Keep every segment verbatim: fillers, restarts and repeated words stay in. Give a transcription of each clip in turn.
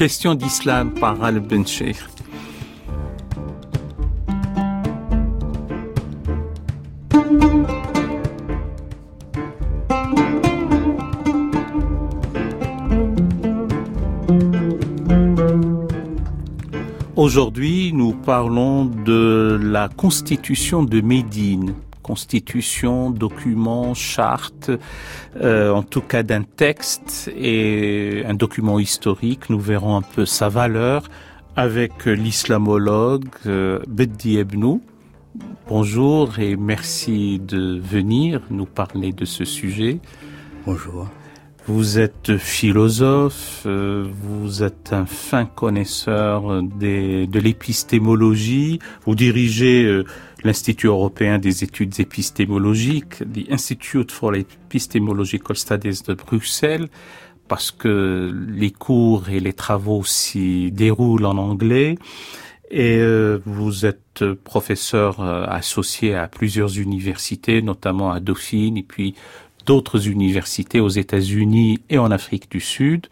Question d'islam par Al Bencheikh. Aujourd'hui, nous parlons de la constitution de Médine. Constitution, document, charte, euh, en tout cas d'un texte et un document historique. Nous verrons un peu sa valeur avec l'islamologue euh, Beddi Ebnou. Bonjour et merci de venir nous parler de ce sujet. Bonjour. Vous êtes philosophe, euh, vous êtes un fin connaisseur des, de l'épistémologie, vous dirigez euh, l'Institut européen des études épistémologiques, the Institute for Epistemological Studies de Bruxelles, parce que les cours et les travaux s'y déroulent en anglais. Et euh, vous êtes professeur euh, associé à plusieurs universités, notamment à Dauphine, et puis d'autres universités aux États-Unis et en Afrique du Sud.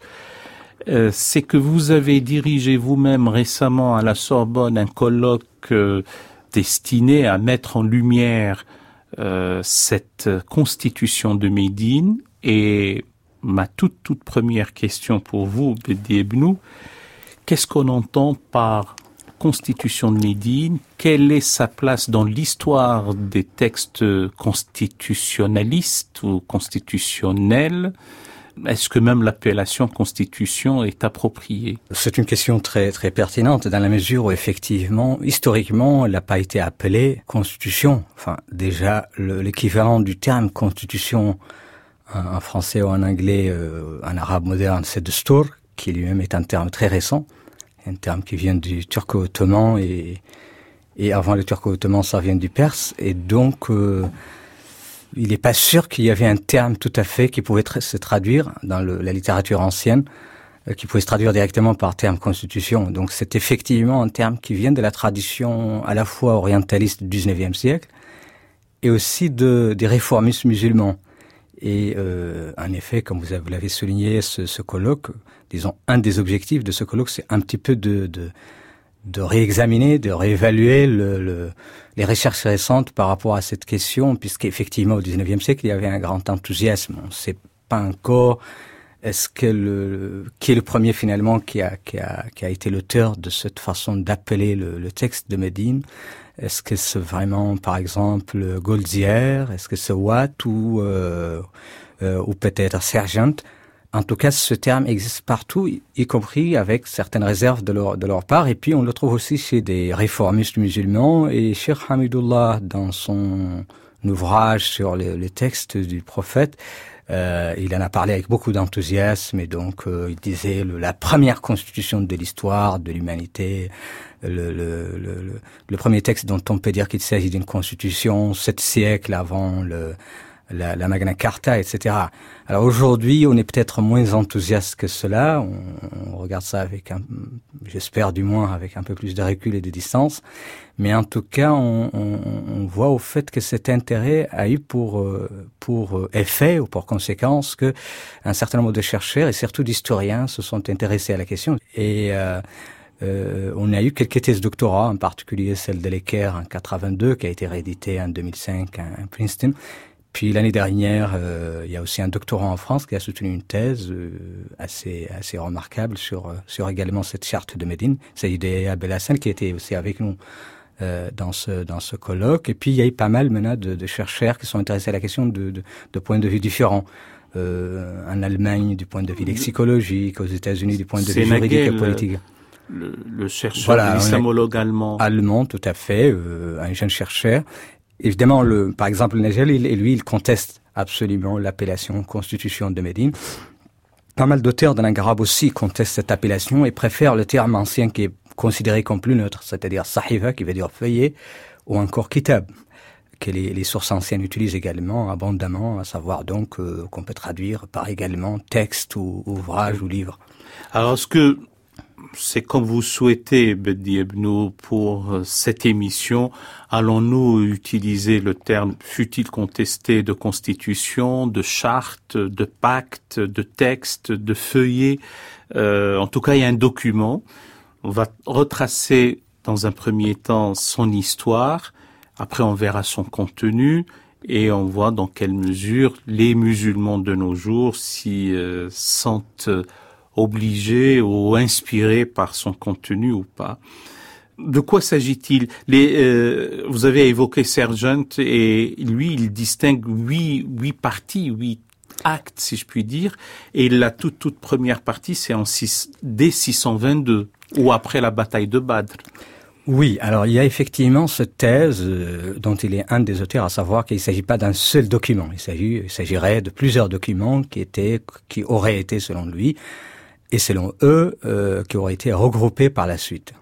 Euh, c'est que vous avez dirigé vous-même récemment à la Sorbonne un colloque euh, destiné à mettre en lumière euh, cette constitution de Médine. Et ma toute toute première question pour vous, Beddi Ebnou, qu'est-ce qu'on entend par constitution de Médine? Quelle est sa place dans l'histoire des textes constitutionnalistes ou constitutionnels? Est-ce que même l'appellation constitution est appropriée? C'est une question très très pertinente dans la mesure où effectivement, historiquement, elle n'a pas été appelée constitution. Enfin, déjà, le, l'équivalent du terme constitution en, en français ou en anglais, euh, en arabe moderne, c'est Destur, qui lui-même est un terme très récent. Un terme qui vient du turco-ottoman et, et avant le turco-ottoman, ça vient du perse. Et donc, euh, il n'est pas sûr qu'il y avait un terme tout à fait qui pouvait tra- se traduire dans le, la littérature ancienne, euh, qui pouvait se traduire directement par terme constitution. Donc, c'est effectivement un terme qui vient de la tradition à la fois orientaliste du dix-neuvième siècle et aussi de, des réformistes musulmans. Et euh, en effet, comme vous l'avez souligné, ce, ce colloque, disons, un des objectifs de ce colloque, c'est un petit peu de, de, de réexaminer, de réévaluer le, le, les recherches récentes par rapport à cette question, puisqu'effectivement, au dix-neuvième siècle, il y avait un grand enthousiasme. On ne sait pas encore est-ce que le, qui est le premier finalement qui a, qui a, qui a été l'auteur de cette façon d'appeler le, le texte de Médine. Est-ce que c'est vraiment, par exemple, Goldziher? Est-ce que c'est Watt ou, euh, euh, ou peut-être Sergent? En tout cas, ce terme existe partout, y compris avec certaines réserves de leur, de leur part. Et puis, on le trouve aussi chez des réformistes musulmans. Et Cheikh Hamidullah, dans son ouvrage sur les, les textes du prophète, euh, il en a parlé avec beaucoup d'enthousiasme. Et donc, euh, il disait le, la première constitution de l'histoire, de l'humanité, le, le, le, le premier texte dont on peut dire qu'il s'agit d'une constitution sept siècles avant le, la, la Magna Carta, et cetera. Alors aujourd'hui, on est peut-être moins enthousiaste que cela. On, on regarde ça avec, un, j'espère du moins, avec un peu plus de recul et de distance. Mais en tout cas, on, on, on voit au fait que cet intérêt a eu pour, pour effet ou pour conséquence que un certain nombre de chercheurs et surtout d'historiens se sont intéressés à la question. Et euh, Euh, on a eu quelques thèses doctorats, en particulier celle de Lecker en quatre-vingt-deux, qui a été rééditée en deux mille cinq à Princeton. Puis l'année dernière, euh, il y a aussi un doctorant en France qui a soutenu une thèse euh, assez assez remarquable sur sur également cette charte de Médine. C'est Idéa Belhassen qui était aussi avec nous euh, dans ce dans ce colloque. Et puis il y a eu pas mal maintenant de, de chercheurs qui sont intéressés à la question de de, de points de vue différents. Euh, en Allemagne du point de vue lexicologique, aux États-Unis du point de vue juridique et politique. Le, le chercheur, voilà, l'islamologue allemand. Allemand, tout à fait, euh, un jeune chercheur. Évidemment, le, par exemple, Nagel, il, lui, il conteste absolument l'appellation Constitution de Médine. Pas mal d'auteurs de langue arabe aussi contestent cette appellation et préfèrent le terme ancien qui est considéré comme plus neutre, c'est-à-dire Sahifa, qui veut dire feuillet, ou encore Kitab, que les, les sources anciennes utilisent également abondamment, à savoir donc euh, qu'on peut traduire par également texte ou ouvrage ou livre. Alors, ce que c'est comme vous souhaitez, Bedi Ebnou, pour cette émission. Allons-nous utiliser le terme, fut-il contesté, de constitution, de charte, de pacte, de texte, de feuillet? euh, En tout cas, il y a un document. On va retracer dans un premier temps son histoire. Après, on verra son contenu. Et on voit dans quelle mesure les musulmans de nos jours s'y euh, sentent obligés ou inspirés par son contenu ou pas. De quoi s'agit-il? Les, euh, vous avez évoqué Sargent et lui, il distingue huit, huit parties, huit actes, si je puis dire. Et la toute, toute première partie, c'est en six, dès six cent vingt-deux, ou après la bataille de Badr. Oui, alors il y a effectivement cette thèse euh, dont il est un des auteurs, à savoir qu'il ne s'agit pas d'un seul document. Il s'agit, il s'agirait de plusieurs documents qui étaient, qui auraient été, selon lui, et selon eux, euh, qui auraient été regroupés par la suite.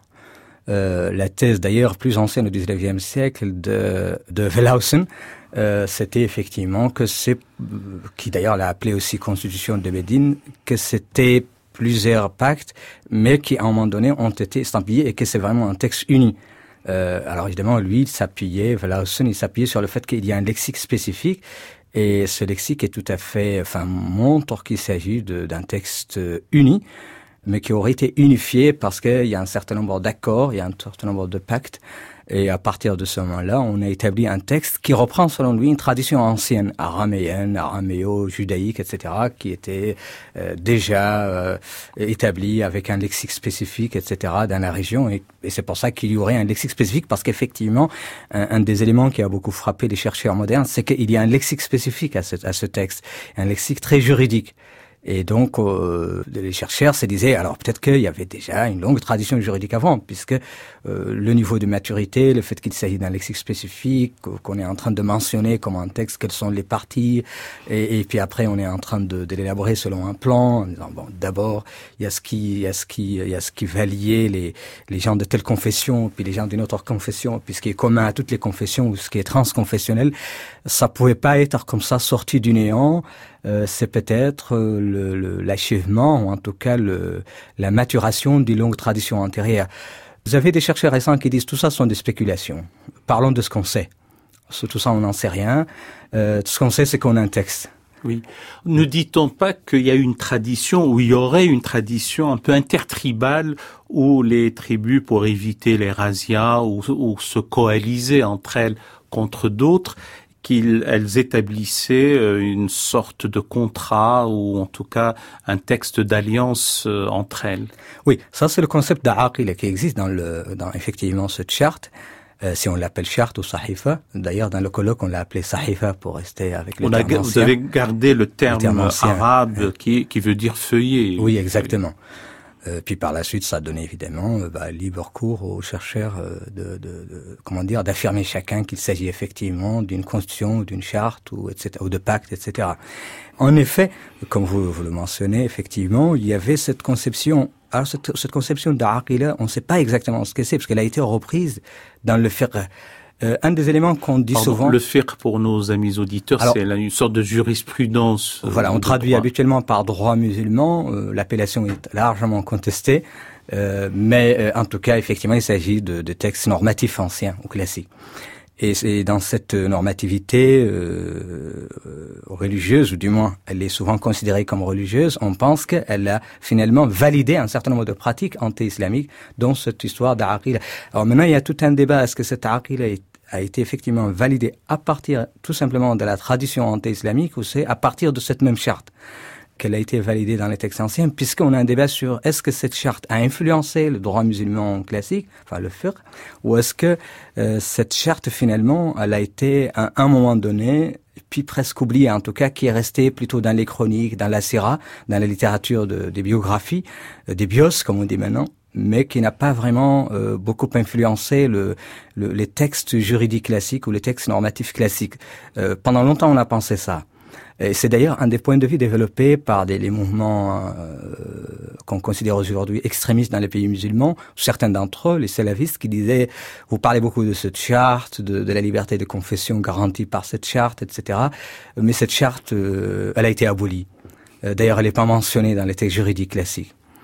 Euh, la thèse d'ailleurs plus ancienne au dix-neuvième siècle de, de Wellhausen, euh, c'était effectivement que c'est, qui d'ailleurs l'a appelé aussi Constitution de Médine, que c'était plusieurs pactes, mais qui à un moment donné ont été estampillés et que c'est vraiment un texte uni. Euh, alors évidemment, lui, il s'appuyait, Wellhausen, il s'appuyait sur le fait qu'il y a un lexique spécifique, et ce lexique est tout à fait, enfin, montre qu'il s'agit de, d'un texte uni, mais qui aurait été unifié parce qu'il y a un certain nombre d'accords, il y a un certain nombre de pactes. Et à partir de ce moment-là, on a établi un texte qui reprend, selon lui, une tradition ancienne, araméenne, araméo-judaïque, et cetera, qui était euh, déjà euh, établie avec un lexique spécifique, et cetera, dans la région. Et, et c'est pour ça qu'il y aurait un lexique spécifique, parce qu'effectivement, un, un des éléments qui a beaucoup frappé les chercheurs modernes, c'est qu'il y a un lexique spécifique à ce, à ce texte, un lexique très juridique. Et donc, euh, les chercheurs se disaient, alors peut-être qu'il y avait déjà une longue tradition juridique avant, puisque euh, le niveau de maturité, le fait qu'il s'agit d'un lexique spécifique, qu'on est en train de mentionner comme un texte quelles sont les parties, et, et puis après on est en train de, de l'élaborer selon un plan, en disant, bon, d'abord, il y a ce qui, il y a ce qui, il y a ce qui va lier les, les gens de telle confession, puis les gens d'une autre confession, puis ce qui est commun à toutes les confessions, ou ce qui est transconfessionnel, ça pouvait pas être comme ça sorti du néant. Euh, c'est peut-être euh, le, le, l'achèvement, ou en tout cas le, la maturation d'une longue tradition antérieure. Vous avez des chercheurs récents qui disent tout ça sont des spéculations. Parlons de ce qu'on sait. Sur tout ça, on n'en sait rien. Euh, tout ce qu'on sait, c'est qu'on a un texte. Oui. Ne dit-on pas qu'il y a une tradition, ou il y aurait une tradition un peu intertribale où les tribus, pour éviter les razzias ou, ou se coaliser entre elles contre d'autres, qu'elles établissaient une sorte de contrat ou en tout cas un texte d'alliance entre elles. Oui, ça c'est le concept d'Aqila qui existe dans le dans effectivement cette charte. Euh, si on l'appelle charte ou sahifa, d'ailleurs dans le colloque on l'a appelé sahifa pour rester avec le on terme a, ancien. Vous avez gardé le terme, le terme arabe euh, qui, qui veut dire feuillet. Oui, exactement. Euh, puis par la suite, ça a donné évidemment euh, bah, libre cours aux chercheurs euh, de, de, de comment dire d'affirmer chacun qu'il s'agit effectivement d'une constitution, ou d'une charte ou et cetera ou de pacte, et cetera. En effet, comme vous, vous le mentionnez, effectivement, il y avait cette conception. Alors cette, cette conception d'Aqila, on ne sait pas exactement ce que c'est parce qu'elle a été reprise dans le fiqh. Euh, un des éléments qu'on dit Pardon, souvent... Le fiqh, pour nos amis auditeurs, alors, c'est une sorte de jurisprudence. Euh, voilà, on traduit droit. habituellement par droit musulman. Euh, l'appellation est largement contestée. Euh, mais euh, en tout cas, effectivement, il s'agit de, de textes normatifs anciens ou classiques. Et c'est dans cette normativité euh, religieuse, ou du moins, elle est souvent considérée comme religieuse, on pense qu'elle a finalement validé un certain nombre de pratiques anti-islamiques, dont cette histoire d'Aqila. Alors maintenant, il y a tout un débat. Est-ce que cette Aqila a été effectivement validée à partir tout simplement de la tradition anti-islamique, ou c'est à partir de cette même charte qu'elle a été validée dans les textes anciens, puisqu'on a un débat sur est-ce que cette charte a influencé le droit musulman classique, enfin le fiqh, ou est-ce que euh, cette charte finalement, elle a été à un moment donné, puis presque oubliée en tout cas, qui est restée plutôt dans les chroniques, dans la sira, dans la littérature de, des biographies, euh, des bios comme on dit maintenant, mais qui n'a pas vraiment euh, beaucoup influencé le, le, les textes juridiques classiques ou les textes normatifs classiques. Euh, pendant longtemps, on a pensé ça. Et c'est d'ailleurs un des points de vue développés par des, les mouvements euh, qu'on considère aujourd'hui extrémistes dans les pays musulmans, certains d'entre eux, les salavistes, qui disaient, vous parlez beaucoup de cette charte, de, de la liberté de confession garantie par cette charte, et cetera. Mais cette charte, euh, elle a été abolie. Euh, d'ailleurs, elle n'est pas mentionnée dans les textes juridiques classiques.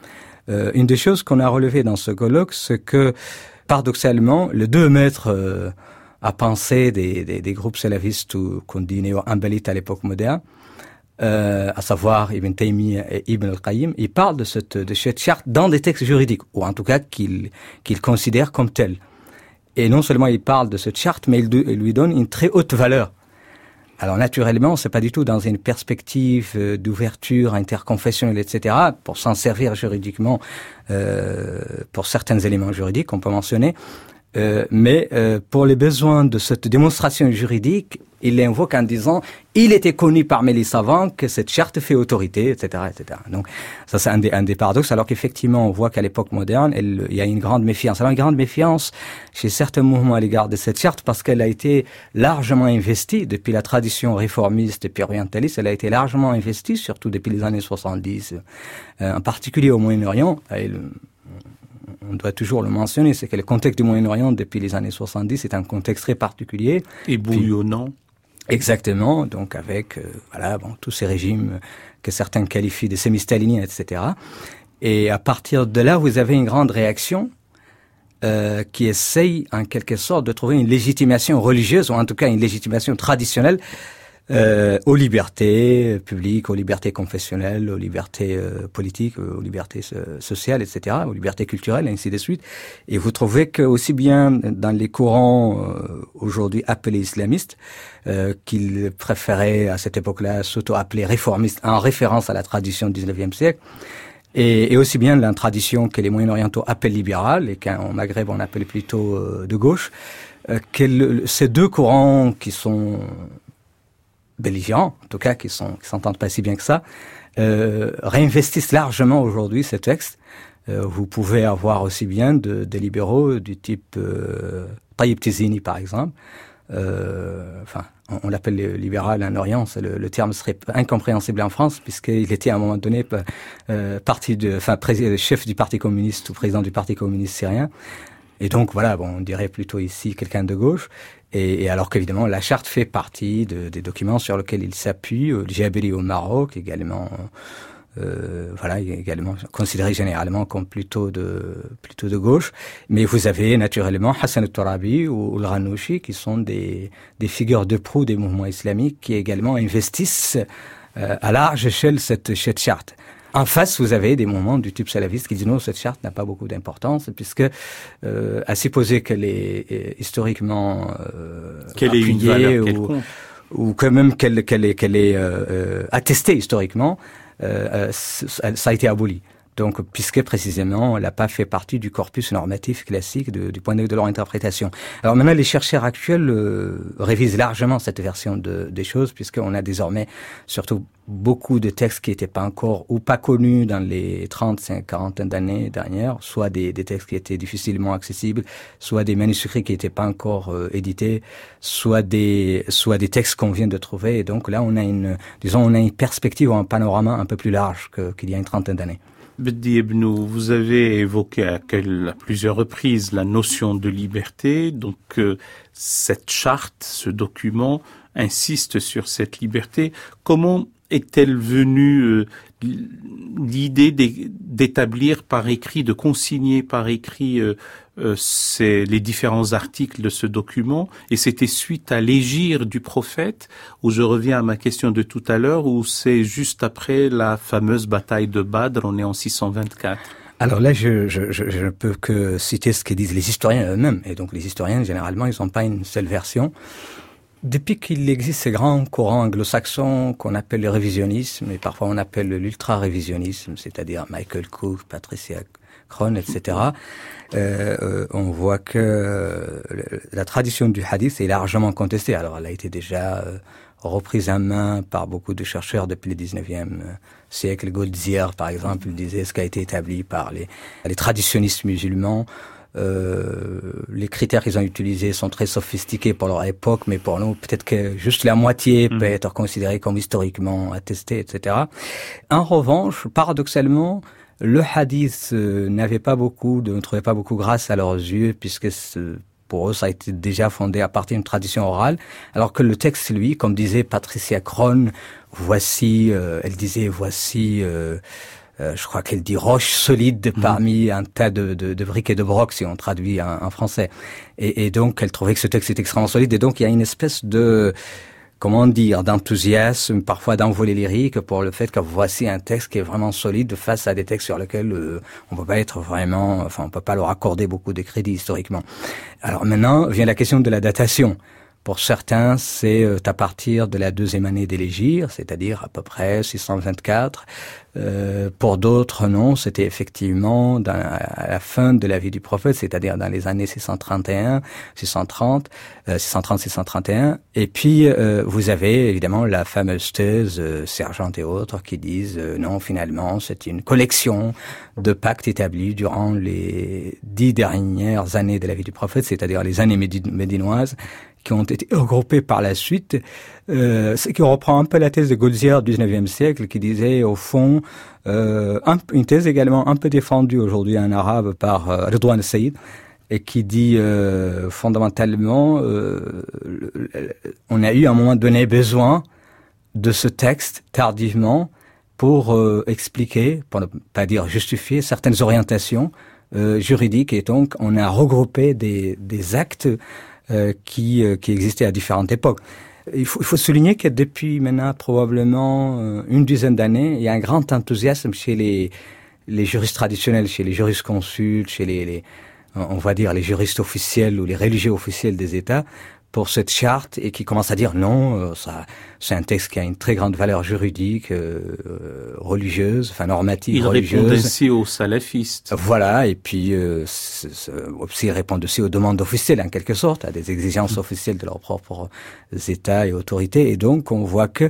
Euh, une des choses qu'on a relevées dans ce colloque, c'est que, paradoxalement, les deux maîtres euh, à penser des, des, des groupes salafistes ou qu'on dit néo-ambalites à l'époque moderne, euh, à savoir Ibn Taymiyyah et Ibn al-Qayyim, ils parlent de cette, de cette charte dans des textes juridiques, ou en tout cas qu'ils, qu'ils considèrent comme tels. Et non seulement ils parlent de cette charte, mais ils, ils lui donnent une très haute valeur. Alors naturellement, c'est pas du tout dans une perspective d'ouverture interconfessionnelle, et cetera, pour s'en servir juridiquement euh, pour certains éléments juridiques qu'on peut mentionner, euh, mais euh, pour les besoins de cette démonstration juridique, il l'invoque en disant « il était connu parmi les savants que cette charte fait autorité, et cetera, et cetera » Donc ça c'est un des, un des paradoxes, alors qu'effectivement on voit qu'à l'époque moderne, elle, il y a une grande méfiance. Alors une grande méfiance chez certains mouvements à l'égard de cette charte parce qu'elle a été largement investie depuis la tradition réformiste et puis orientaliste, elle a été largement investie, surtout depuis les années soixante-dix, euh, en particulier au Moyen-Orient. Elle, on doit toujours le mentionner, c'est que le contexte du Moyen-Orient depuis les années soixante-dix est un contexte très particulier. Et bouillonnant. Exactement, donc avec euh, voilà bon tous ces régimes que certains qualifient de semi-staliniens, et cetera. Et à partir de là, vous avez une grande réaction euh, qui essaye en quelque sorte de trouver une légitimation religieuse, ou en tout cas une légitimation traditionnelle euh, aux libertés publiques, aux libertés confessionnelles, aux libertés euh, politiques, aux libertés euh, sociales, et cetera, aux libertés culturelles, et ainsi de suite. Et vous trouvez que aussi bien dans les courants euh, aujourd'hui appelés islamistes, euh, qu'ils préféraient à cette époque-là s'auto-appeler réformistes en référence à la tradition du dix-neuvième siècle, et, et aussi bien la tradition que les Moyen-Orientaux appellent libérale, et qu'en Maghreb on appelle plutôt euh, de gauche, euh, que le, ces deux courants qui sont belligérants, en tout cas, qui sont, qui s'entendent pas si bien que ça, euh, réinvestissent largement aujourd'hui ces textes. Euh, vous pouvez avoir aussi bien de, des libéraux du type euh, Tayyip Tizini, par exemple. Euh, enfin, on, on l'appelle libéral en Orient. C'est le, le terme serait incompréhensible en France puisqu'il était à un moment donné euh, parti de, enfin, pré- chef du Parti communiste ou président du Parti communiste syrien. Et donc voilà, bon, on dirait plutôt ici quelqu'un de gauche. Et, et alors qu'évidemment, la charte fait partie de, des documents sur lesquels il s'appuie. Le Jabiri au Maroc, également, euh, voilà, également considéré généralement comme plutôt de plutôt de gauche. Mais vous avez naturellement Hassan al-Turabi ou le Ranouchi, qui sont des des figures de proue des mouvements islamiques, qui également investissent euh, à large échelle cette cette charte. En face, vous avez des mouvements du type salafiste qui disent non, cette charte n'a pas beaucoup d'importance, puisque euh, à supposer qu'elle est euh, historiquement euh, qu'elle appuyée, ait une valeur ou, quelconque, ou quand même qu'elle qu'elle est qu'elle est euh, euh, attestée historiquement, euh, euh, ça a été aboli. Donc, puisque précisément, elle n'a pas fait partie du corpus normatif classique de, du point de vue de leur interprétation. Alors maintenant, les chercheurs actuels euh, révisent largement cette version de, des choses, puisqu'on a désormais surtout beaucoup de textes qui n'étaient pas encore ou pas connus dans les trente, quarante d'années dernières, soit des, des textes qui étaient difficilement accessibles, soit des manuscrits qui n'étaient pas encore euh, édités, soit des, soit des textes qu'on vient de trouver. Et donc là, on a une, disons, on a une perspective ou un panorama un peu plus large que, qu'il y a une trentaine d'années. Beddi Ebnou, vous avez évoqué à, quelle, à plusieurs reprises la notion de liberté. Donc, euh, cette charte, ce document, insiste sur cette liberté. Comment est-elle venue euh, l'idée d'établir par écrit, de consigner par écrit euh, euh, ces, les différents articles de ce document? Et c'était suite à l'hégire du prophète, où je reviens à ma question de tout à l'heure, où c'est juste après la fameuse bataille de Badr, on est en six cent vingt-quatre. Alors là, je, je, je, je ne peux que citer ce que disent les historiens eux-mêmes. Et donc les historiens, généralement, ils n'ont pas une seule version. Depuis qu'il existe ces grands courants anglo-saxons qu'on appelle le révisionnisme, et parfois on appelle l'ultra-révisionnisme, c'est-à-dire Michael Cook, Patricia Crone, et cetera, euh, euh, on voit que euh, la tradition du hadith est largement contestée. Alors elle a été déjà euh, reprise en main par beaucoup de chercheurs depuis le dix-neuvième siècle. Goldziher, par exemple, disait ce qui a été établi par les, les traditionnistes musulmans. Euh, les critères qu'ils ont utilisés sont très sophistiqués pour leur époque, mais pour nous, peut-être que juste la moitié mmh. peut être considérée comme historiquement attestée, et cetera. En revanche, paradoxalement, le hadith euh, n'avait pas beaucoup, de, ne trouvait pas beaucoup grâce à leurs yeux, puisque pour eux, ça a été déjà fondé à partir d'une tradition orale, alors que le texte, lui, comme disait Patricia Crone, voici, euh, elle disait, voici... Euh, euh, je crois qu'elle dit roche solide parmi mmh. un tas de, de, de briques et de brocs, si on traduit en, en français. Et, et donc, elle trouvait que ce texte était extrêmement solide. Et donc, il y a une espèce de, comment dire, d'enthousiasme, parfois d'envolée lyrique pour le fait que voici un texte qui est vraiment solide face à des textes sur lesquels euh, on peut pas être vraiment, enfin, on peut pas leur accorder beaucoup de crédit historiquement. Alors maintenant, vient la question de la datation. Pour certains, c'est à partir de la deuxième année des Légires, c'est-à-dire à peu près six cent vingt-quatre. Euh, pour d'autres, non, c'était effectivement dans, à la fin de la vie du prophète, c'est-à-dire dans les années six cent trente et un, six cent trente, euh, six cent trente, six cent trente et un. Et puis, euh, vous avez évidemment la fameuse thèse euh, Sergent et autres qui disent euh, non, finalement, c'est une collection de pactes établis durant les dix dernières années de la vie du prophète, c'est-à-dire les années médi- médinoises, qui ont été regroupés par la suite, euh, ce qui reprend un peu la thèse de Goldziher du dix-neuvième siècle, qui disait au fond, euh, un, une thèse également un peu défendue aujourd'hui en arabe par euh, Redouane Saïd, et qui dit euh, fondamentalement, euh, on a eu à un moment donné besoin de ce texte tardivement pour euh, expliquer, pour ne pas dire justifier, certaines orientations euh, juridiques, et donc on a regroupé des, des actes Euh, qui euh, qui existait à différentes époques. Il faut, il faut souligner que depuis maintenant probablement euh, une dizaine d'années, il y a un grand enthousiasme chez les les juristes traditionnels, chez les jurisconsultes, chez les, les on va dire les juristes officiels ou les religieux officiels des États pour cette charte, et qui commence à dire non, euh, ça, c'est un texte qui a une très grande valeur juridique, euh, religieuse, enfin normative, il religieuse. Il répond ainsi aux salafistes. Voilà, et puis euh, c'est, c'est, aussi, ils répondent aussi aux demandes officielles, en quelque sorte, à des exigences officielles de leurs propres États et autorités. Et donc, on voit que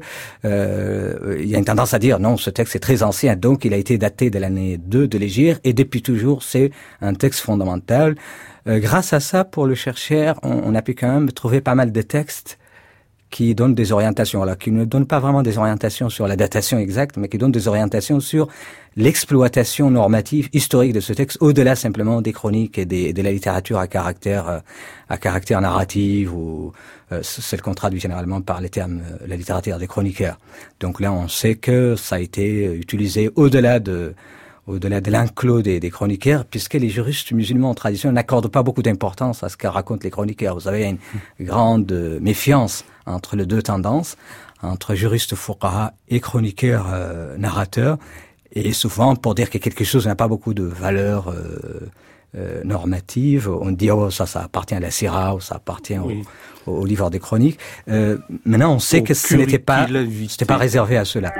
euh, il y a une tendance à dire non, ce texte est très ancien, donc il a été daté de l'année deux de l'Hégire, et depuis toujours, c'est un texte fondamental. Euh, grâce à ça, pour le chercheur, on, on a pu quand même trouver pas mal de textes qui donnent des orientations, alors qui ne donnent pas vraiment des orientations sur la datation exacte, mais qui donnent des orientations sur l'exploitation normative historique de ce texte, au-delà simplement des chroniques et des, de la littérature à caractère euh, à caractère narratif, ou euh, celle qu'on traduit généralement par les termes euh, la littérature des chroniqueurs. Donc là, on sait que ça a été utilisé au-delà de au-delà de l'enclos des, des chroniqueurs, puisque les juristes musulmans traditionnels n'accordent pas beaucoup d'importance à ce que racontent les chroniqueurs. Vous avez une grande méfiance entre les deux tendances, entre juristes fuqaha et chroniqueurs euh, narrateurs, et souvent, pour dire que quelque chose n'a pas beaucoup de valeur euh, euh, normative, on dit oh ça, ça appartient à la Sira, ou ça appartient oui. au, au, au livre des chroniques. Euh, maintenant, on sait au que ce n'était pas, c'était pas réservé à cela.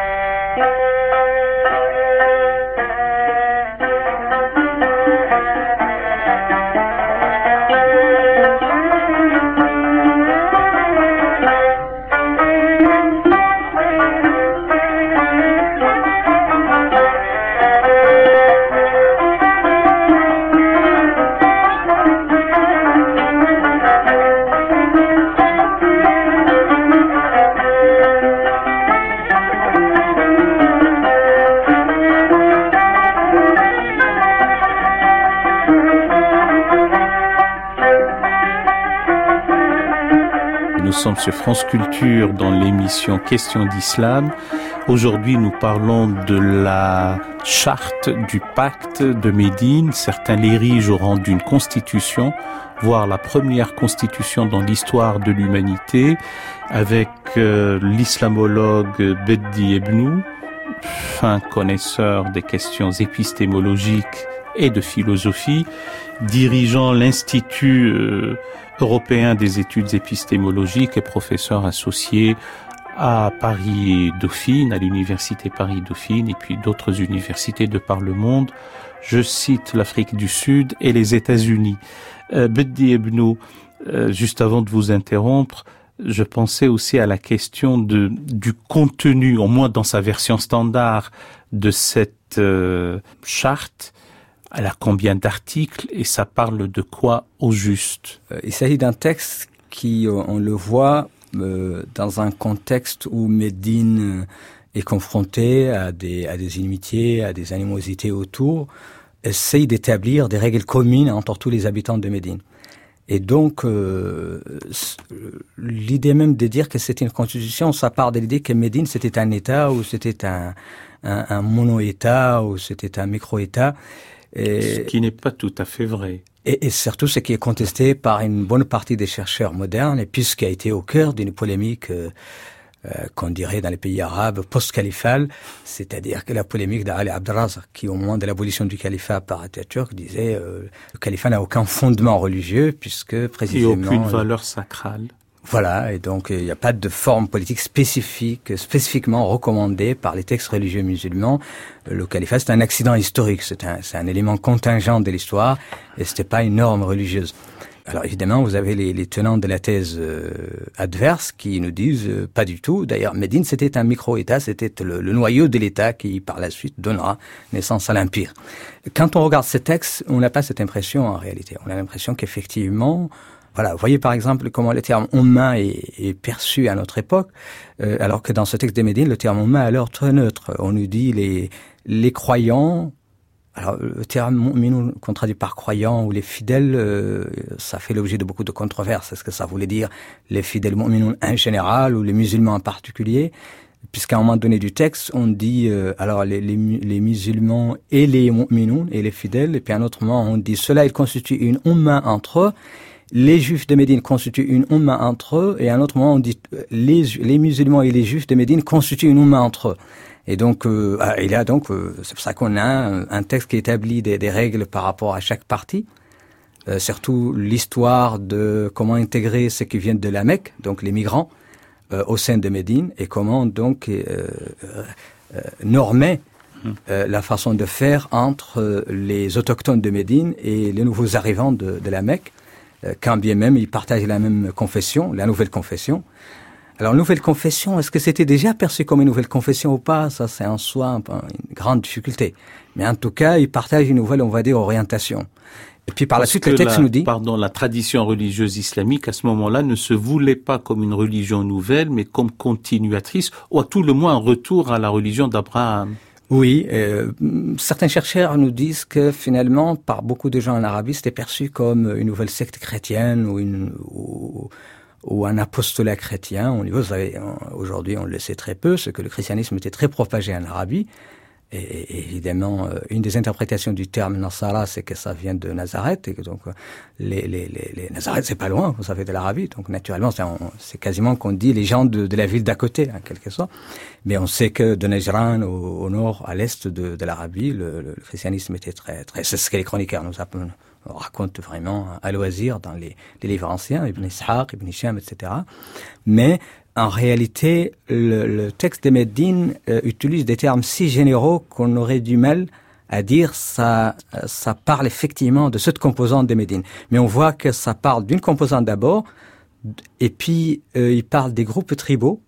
Nous sommes sur France Culture dans l'émission Questions d'Islam. Aujourd'hui, nous parlons de la charte du pacte de Médine. Certains l'érigent au rang d'une constitution, voire la première constitution dans l'histoire de l'humanité, avec euh, l'islamologue Beddi Ebnou, fin connaisseur des questions épistémologiques et de philosophie, dirigeant l'Institut euh, européen des études épistémologiques et professeur associé à Paris-Dauphine, à l'université Paris-Dauphine et puis d'autres universités de par le monde. Je cite l'Afrique du Sud et les États-Unis. Euh, Beddi Ebnou, euh, juste avant de vous interrompre, je pensais aussi à la question de, du contenu, au moins dans sa version standard, de cette euh, charte. Elle a combien d'articles et ça parle de quoi au juste? Il s'agit d'un texte qui, on le voit, euh, dans un contexte où Médine est confrontée à des, à des inimitiés, à des animosités autour, essaye d'établir des règles communes entre tous les habitants de Médine. Et donc, euh, l'idée même de dire que c'était une constitution, ça part de l'idée que Médine, c'était un État, ou c'était un, un, un mono-État, ou c'était un micro-État. Et, ce qui n'est pas tout à fait vrai. Et, et surtout, ce qui est contesté par une bonne partie des chercheurs modernes, et puis ce qui a été au cœur d'une polémique euh, euh, qu'on dirait dans les pays arabes post-califal, c'est-à-dire que la polémique d'Ali Abdelrazak, qui au moment de l'abolition du califat par Atatürk disait euh, le califat n'a aucun fondement religieux, puisque précisément... Et aucune valeur sacrale. Voilà, et donc il n'y a pas de forme politique spécifique, spécifiquement recommandée par les textes religieux musulmans. Le califat, c'est un accident historique, c'est un, c'est un élément contingent de l'histoire, et c'était pas une norme religieuse. Alors évidemment, vous avez les, les tenants de la thèse euh, adverse qui nous disent euh, pas du tout. D'ailleurs, Médine, c'était un micro-État, c'était le, le noyau de l'État qui, par la suite, donnera naissance à l'Empire. Quand on regarde ces textes, on n'a pas cette impression en réalité. On a l'impression qu'effectivement... Voilà, vous voyez par exemple comment le terme « umma » est, est perçu à notre époque, euh, alors que dans ce texte de Médine, le terme « umma » est alors très neutre. On nous dit les les croyants, alors le terme « mu'minun » qu'on traduit par « croyants » ou « les fidèles euh, », ça fait l'objet de beaucoup de controverses. Est-ce que ça voulait dire les fidèles mu'minun en général ou les musulmans en particulier ? Puisqu'à un moment donné du texte, on dit euh, alors les, les, les musulmans et les mu'minun et les fidèles, et puis à un autre moment on dit cela, il constitue une umma entre eux. Les Juifs de Médine constituent une umma entre eux, et à un autre moment on dit les, les musulmans et les Juifs de Médine constituent une umma entre eux. Et donc, euh, il y a donc, euh, c'est pour ça qu'on a un, un texte qui établit des, des règles par rapport à chaque partie, euh, surtout l'histoire de comment intégrer ceux qui viennent de la Mecque, donc les migrants, euh, au sein de Médine, et comment donc euh, euh, normer euh, la façon de faire entre les autochtones de Médine et les nouveaux arrivants de, de la Mecque. Quand bien même ils partagent la même confession, la nouvelle confession. Alors, nouvelle confession, est-ce que c'était déjà perçu comme une nouvelle confession ou pas? Ça, c'est en soi une grande difficulté. Mais en tout cas, ils partagent une nouvelle, on va dire, orientation. Et puis par Parce la suite, le texte la, nous dit... Pardon, la tradition religieuse islamique, à ce moment-là, ne se voulait pas comme une religion nouvelle, mais comme continuatrice, ou à tout le moins un retour à la religion d'Abraham. Oui, euh, certains chercheurs nous disent que finalement, par beaucoup de gens en Arabie, c'était perçu comme une nouvelle secte chrétienne ou, une, ou, ou un apostolat chrétien. On, vous savez, aujourd'hui, on le sait très peu, c'est que le christianisme était très propagé en Arabie. Et, et évidemment, une des interprétations du terme Nasara, c'est que ça vient de Nazareth, et que donc les, les, les, les Nazareth, c'est pas loin, vous savez, de l'Arabie. Donc naturellement, c'est, on, c'est quasiment qu'on dit les gens de, de la ville d'à côté, en quelque sorte. Mais on sait que de Najran au, au nord, à l'est de, de l'Arabie, le, le christianisme était très, très. C'est ce que les chroniqueurs nous racontent vraiment à loisir dans les, les livres anciens, Ibn Ishaq, Ibn Hisham, et cetera. Mais en réalité, le, le texte de Médine euh, utilise des termes si généraux qu'on aurait du mal à dire ça, ça parle effectivement de cette composante de Médine. Mais on voit que ça parle d'une composante d'abord, et puis euh, il parle des groupes tribaux.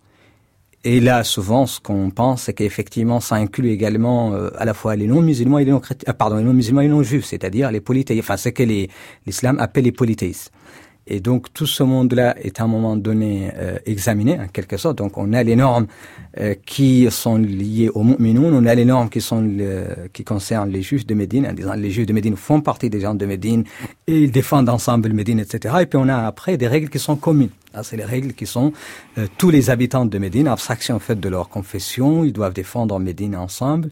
Et là, souvent, ce qu'on pense, c'est qu'effectivement, ça inclut également euh, à la fois les non-musulmans et les non-chrétiens, euh, pardon, les non-musulmans et les non-juifs, c'est-à-dire les polythéistes, enfin, ce que les, l'islam appelle les polythéistes. Et donc, tout ce monde-là est à un moment donné euh, examiné, en quelque sorte. Donc, on a les normes euh, qui sont liées aux mu'minoun, on a les normes qui sont le, qui concernent les juifs de Médine, en disant les juifs de Médine font partie des gens de Médine et ils défendent ensemble Médine, et cetera. Et puis, on a après des règles qui sont communes. Là, c'est les règles qui sont euh, tous les habitants de Médine, abstraction faite de leur confession, ils doivent défendre Médine ensemble.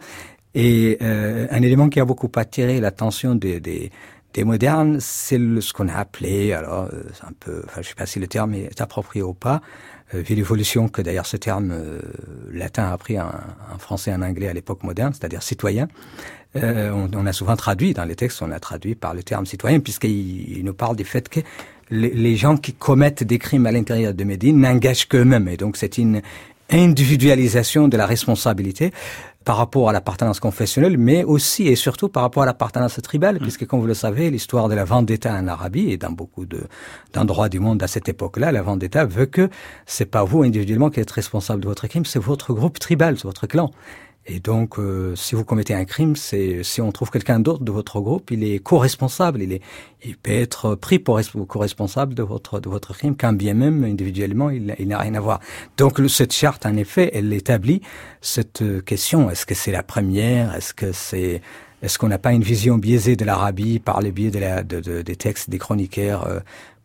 Et euh, un élément qui a beaucoup attiré l'attention des, des des modernes, c'est le, ce qu'on a appelé, alors c'est un peu, enfin je sais pas si le terme est approprié ou pas, euh, vu l'évolution que d'ailleurs ce terme euh, latin a pris en, en français et en anglais à l'époque moderne, c'est-à-dire citoyen. Euh, on, on a souvent traduit dans les textes, on a traduit par le terme citoyen, puisqu'il il nous parle du fait que les, les gens qui commettent des crimes à l'intérieur de Médine n'engagent qu'eux-mêmes, et donc c'est une individualisation de la responsabilité par rapport à l'appartenance confessionnelle, mais aussi et surtout par rapport à l'appartenance tribale, mmh. puisque, comme vous le savez, l'histoire de la vendetta en Arabie et dans beaucoup de, d'endroits du monde à cette époque-là, la vendetta veut que c'est pas vous individuellement qui êtes responsable de votre crime, c'est votre groupe tribal, c'est votre clan. Et donc, euh, si vous commettez un crime, c'est si on trouve quelqu'un d'autre de votre groupe, il est co-responsable, il est, il peut être pris pour co-responsable de votre de votre crime, quand bien même individuellement il, il n'a rien à voir. Donc, cette charte, en effet, elle établit cette question. Est-ce que c'est la première? Est-ce que c'est Est-ce qu'on n'a pas une vision biaisée de l'Arabie par le biais de la de, de, des textes des chroniqueurs euh,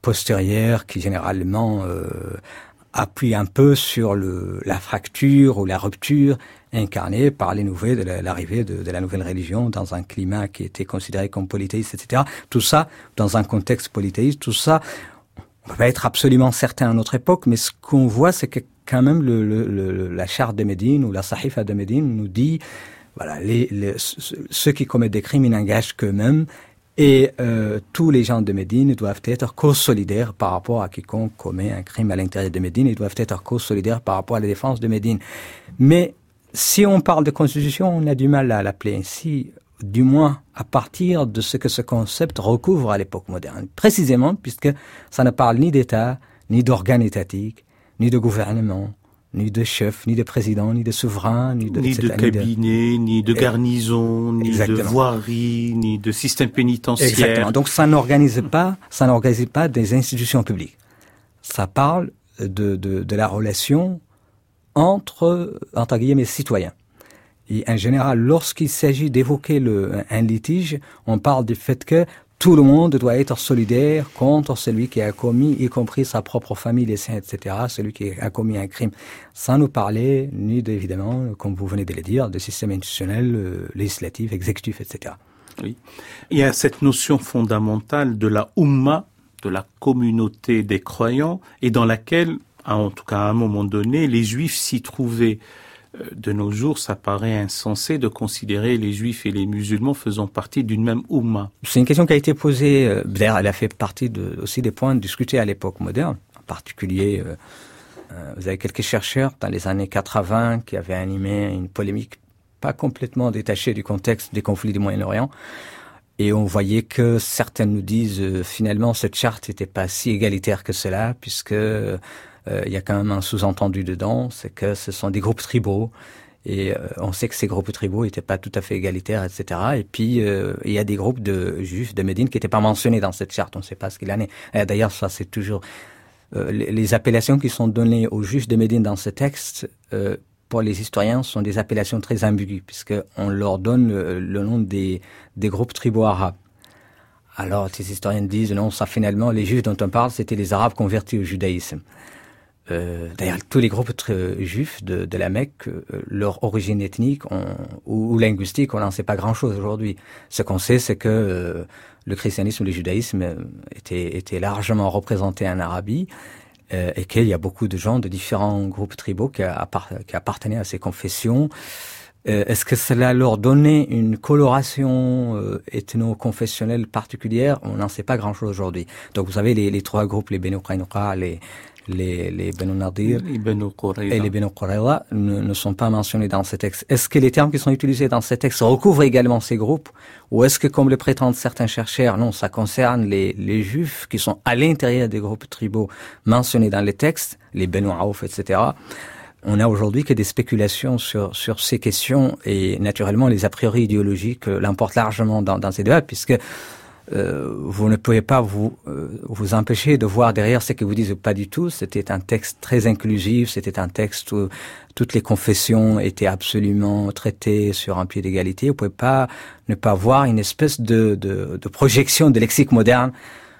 postérieure qui généralement euh, appuie un peu sur le, la fracture ou la rupture incarnée par les nouvelles de l'arrivée de, de la nouvelle religion dans un climat qui était considéré comme polythéiste, et cetera. Tout ça, dans un contexte polythéiste, tout ça, on peut pas être absolument certain à notre époque, mais ce qu'on voit, c'est que quand même le, le, le, la charte de Médine ou la Sahifa de Médine nous dit, voilà, les, les, ceux qui commettent des crimes, ils n'engagent qu'eux-mêmes. Et euh, tous les gens de Médine doivent être co-solidaires par rapport à quiconque commet un crime à l'intérieur de Médine. Ils doivent être co-solidaires par rapport à la défense de Médine. Mais si on parle de constitution, on a du mal à l'appeler ainsi, du moins à partir de ce que ce concept recouvre à l'époque moderne. Précisément puisque ça ne parle ni d'État, ni d'organes étatiques, ni de gouvernement, ni de chef, ni de président, ni de souverain, ni de, ni de cabinet, ni de garnison, ni Exactement. de voirie, ni de système pénitentiaire. Exactement. Donc ça n'organise pas, ça n'organise pas des institutions publiques. Ça parle de, de, de la relation entre, entre guillemets, citoyens. Et en général, lorsqu'il s'agit d'évoquer le, un litige, on parle du fait que tout le monde doit être solidaire contre celui qui a commis, y compris sa propre famille, les siens, et cetera, celui qui a commis un crime. Sans nous parler, ni évidemment, comme vous venez de le dire, de système institutionnel, euh, législatif, exécutif, et cetera. Oui. Il y a cette notion fondamentale de la Oumma, de la communauté des croyants, et dans laquelle, en tout cas à un moment donné, les Juifs s'y trouvaient. De nos jours, ça paraît insensé de considérer les Juifs et les musulmans faisant partie d'une même Oumma. C'est une question qui a été posée, euh, d'ailleurs elle a fait partie de, aussi des points discutés à l'époque moderne. En particulier, euh, euh, vous avez quelques chercheurs dans les années quatre-vingts qui avaient animé une polémique pas complètement détachée du contexte des conflits du Moyen-Orient. Et on voyait que certains nous disent euh, finalement cette charte n'était pas si égalitaire que cela, puisque euh, il y a quand même un sous-entendu dedans, c'est que ce sont des groupes tribaux. Et euh, on sait que ces groupes tribaux n'étaient pas tout à fait égalitaires, et cetera. Et puis, euh, il y a des groupes de juifs de Médine qui n'étaient pas mentionnés dans cette charte. On ne sait pas ce qu'il en est. Et d'ailleurs, ça, c'est toujours... Euh, les, les appellations qui sont données aux juifs de Médine dans ce texte, euh, pour les historiens, sont des appellations très ambiguës, puisqu'on leur donne le, le nom des, des groupes tribaux arabes. Alors, les historiens disent, non, ça, finalement, les juifs dont on parle, c'était les arabes convertis au judaïsme. Euh, d'ailleurs, tous les groupes très juifs de, de la Mecque, euh, leur origine ethnique on, ou, ou linguistique, on n'en sait pas grand-chose aujourd'hui. Ce qu'on sait, c'est que euh, le christianisme ou le judaïsme euh, était, était largement représenté en Arabie euh, et qu'il y a beaucoup de gens de différents groupes tribaux qui, appart- qui appartenaient à ces confessions. Euh, est-ce que cela leur donnait une coloration euh, ethno-confessionnelle particulière? On n'en sait pas grand-chose aujourd'hui. Donc, vous savez, les, les trois groupes, les Benu Qaynuqa, les les, les Benu Nadir et les Benu Qurayza ne, ne sont pas mentionnés dans ces textes. Est-ce que les termes qui sont utilisés dans ces textes recouvrent également ces groupes? Ou est-ce que, comme le prétendent certains chercheurs, non, ça concerne les, les juifs qui sont à l'intérieur des groupes tribaux mentionnés dans les textes, les Benu Aouf, et cetera. On a aujourd'hui que des spéculations sur, sur ces questions et naturellement les a priori idéologiques l'emportent largement dans, dans ces débats puisque Euh, vous ne pouvez pas vous euh, vous empêcher de voir derrière ce que vous dites pas du tout. C'était un texte très inclusif, c'était un texte où toutes les confessions étaient absolument traitées sur un pied d'égalité. Vous pouvez pas ne pas voir une espèce de, de, de projection de lexique moderne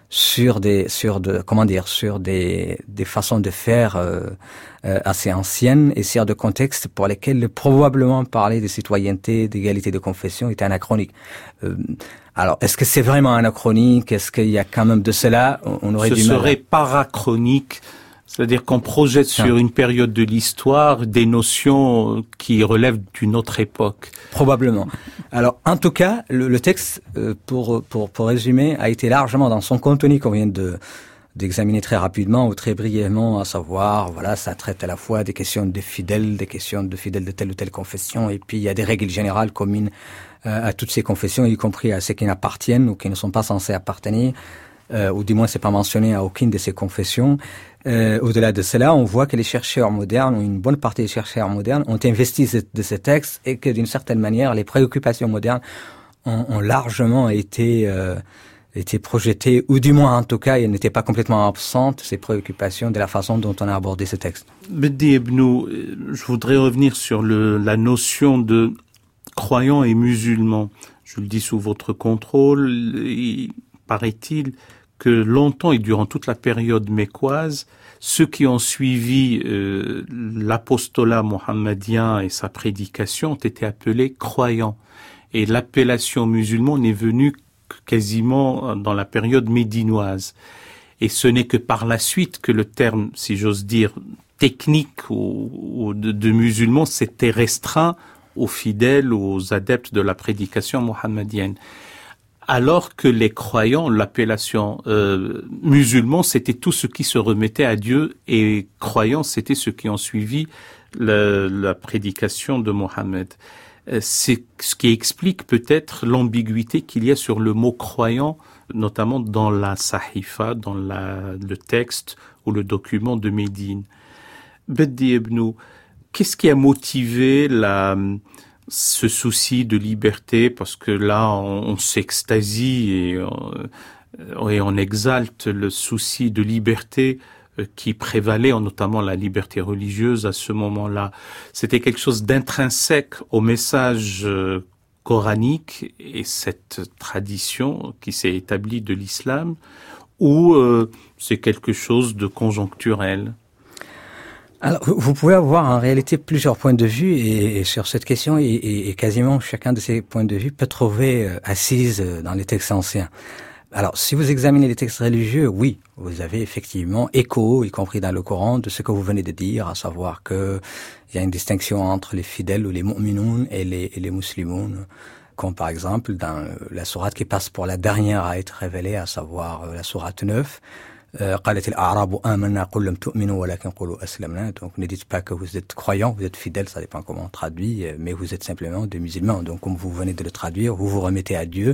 sur des sur de comment dire sur des des façons de faire euh, euh, assez anciennes et sur de contextes pour lesquels probablement parler de citoyenneté, d'égalité de confession est anachronique. Euh, alors, est-ce que c'est vraiment anachronique? Est-ce qu'il y a quand même de cela? On aurait Ce du mal. serait parachronique, c'est-à-dire qu'on projette sur ah. une période de l'histoire des notions qui relèvent d'une autre époque. Probablement. Alors, en tout cas, le, le texte, euh, pour, pour, pour résumer, a été largement dans son contenu qu'on vient de, d'examiner très rapidement ou très brièvement, à savoir, voilà, ça traite à la fois des questions de fidèles, des questions de fidèles de telle ou telle confession, et puis il y a des règles générales communes euh, à toutes ces confessions, y compris à ceux qui n'appartiennent ou qui ne sont pas censés appartenir, euh, ou du moins c'est pas mentionné à aucune de ces confessions. Euh, au-delà de cela, on voit que les chercheurs modernes, ou une bonne partie des chercheurs modernes, ont investi de ces textes et que d'une certaine manière, les préoccupations modernes ont, ont largement été euh, été projetées, ou du moins en tout cas, elles n'étaient pas complètement absentes, ces préoccupations, de la façon dont on a abordé ce texte. Mehdi Ebnou, je voudrais revenir sur le, la notion de croyants et musulmans. Je le dis sous votre contrôle, il paraît-il que longtemps et durant toute la période mécoise, ceux qui ont suivi euh, l'apostolat mohammédien et sa prédication ont été appelés croyants. Et l'appellation musulman n'est venue quasiment dans la période médinoise. Et ce n'est que par la suite que le terme, si j'ose dire, technique ou, ou de, de musulman s'était restreint aux fidèles, aux adeptes de la prédication mohammedienne. Alors que les croyants, l'appellation euh, musulman, c'était tout ce qui se remettait à Dieu, et croyants, c'était ceux qui ont suivi le, la prédication de Mohammed. C'est ce qui explique peut-être l'ambiguïté qu'il y a sur le mot croyant, notamment dans la Sahifa, dans la, le texte ou le document de Médine. Beddi Ebnou, qu'est-ce qui a motivé la, ce souci de liberté? Parce que là, on, on s'extasie et on, et on exalte le souci de liberté qui prévalait, notamment la liberté religieuse à ce moment-là. C'était quelque chose d'intrinsèque au message coranique et cette tradition qui s'est établie de l'islam, ou euh, c'est quelque chose de conjoncturel? Alors, vous pouvez avoir en réalité plusieurs points de vue et, et sur cette question, et, et, et quasiment chacun de ces points de vue peut trouver euh, assise dans les textes anciens. Alors, si vous examinez les textes religieux, oui, vous avez effectivement écho, y compris dans le Coran, de ce que vous venez de dire, à savoir que il y a une distinction entre les fidèles ou les mu'minoun et les, et les muslimoun, comme par exemple dans la sourate qui passe pour la dernière à être révélée, à savoir la sourate neuf, قالت الأعراب آمنا قل لم تؤمنوا ولكن قولوا أسلمنا. Donc ne dites pas que vous êtes croyants, vous êtes fidèles, ça dépend comment on traduit, mais vous êtes simplement des musulmans. Donc comme vous venez de le traduire, vous vous remettez à Dieu.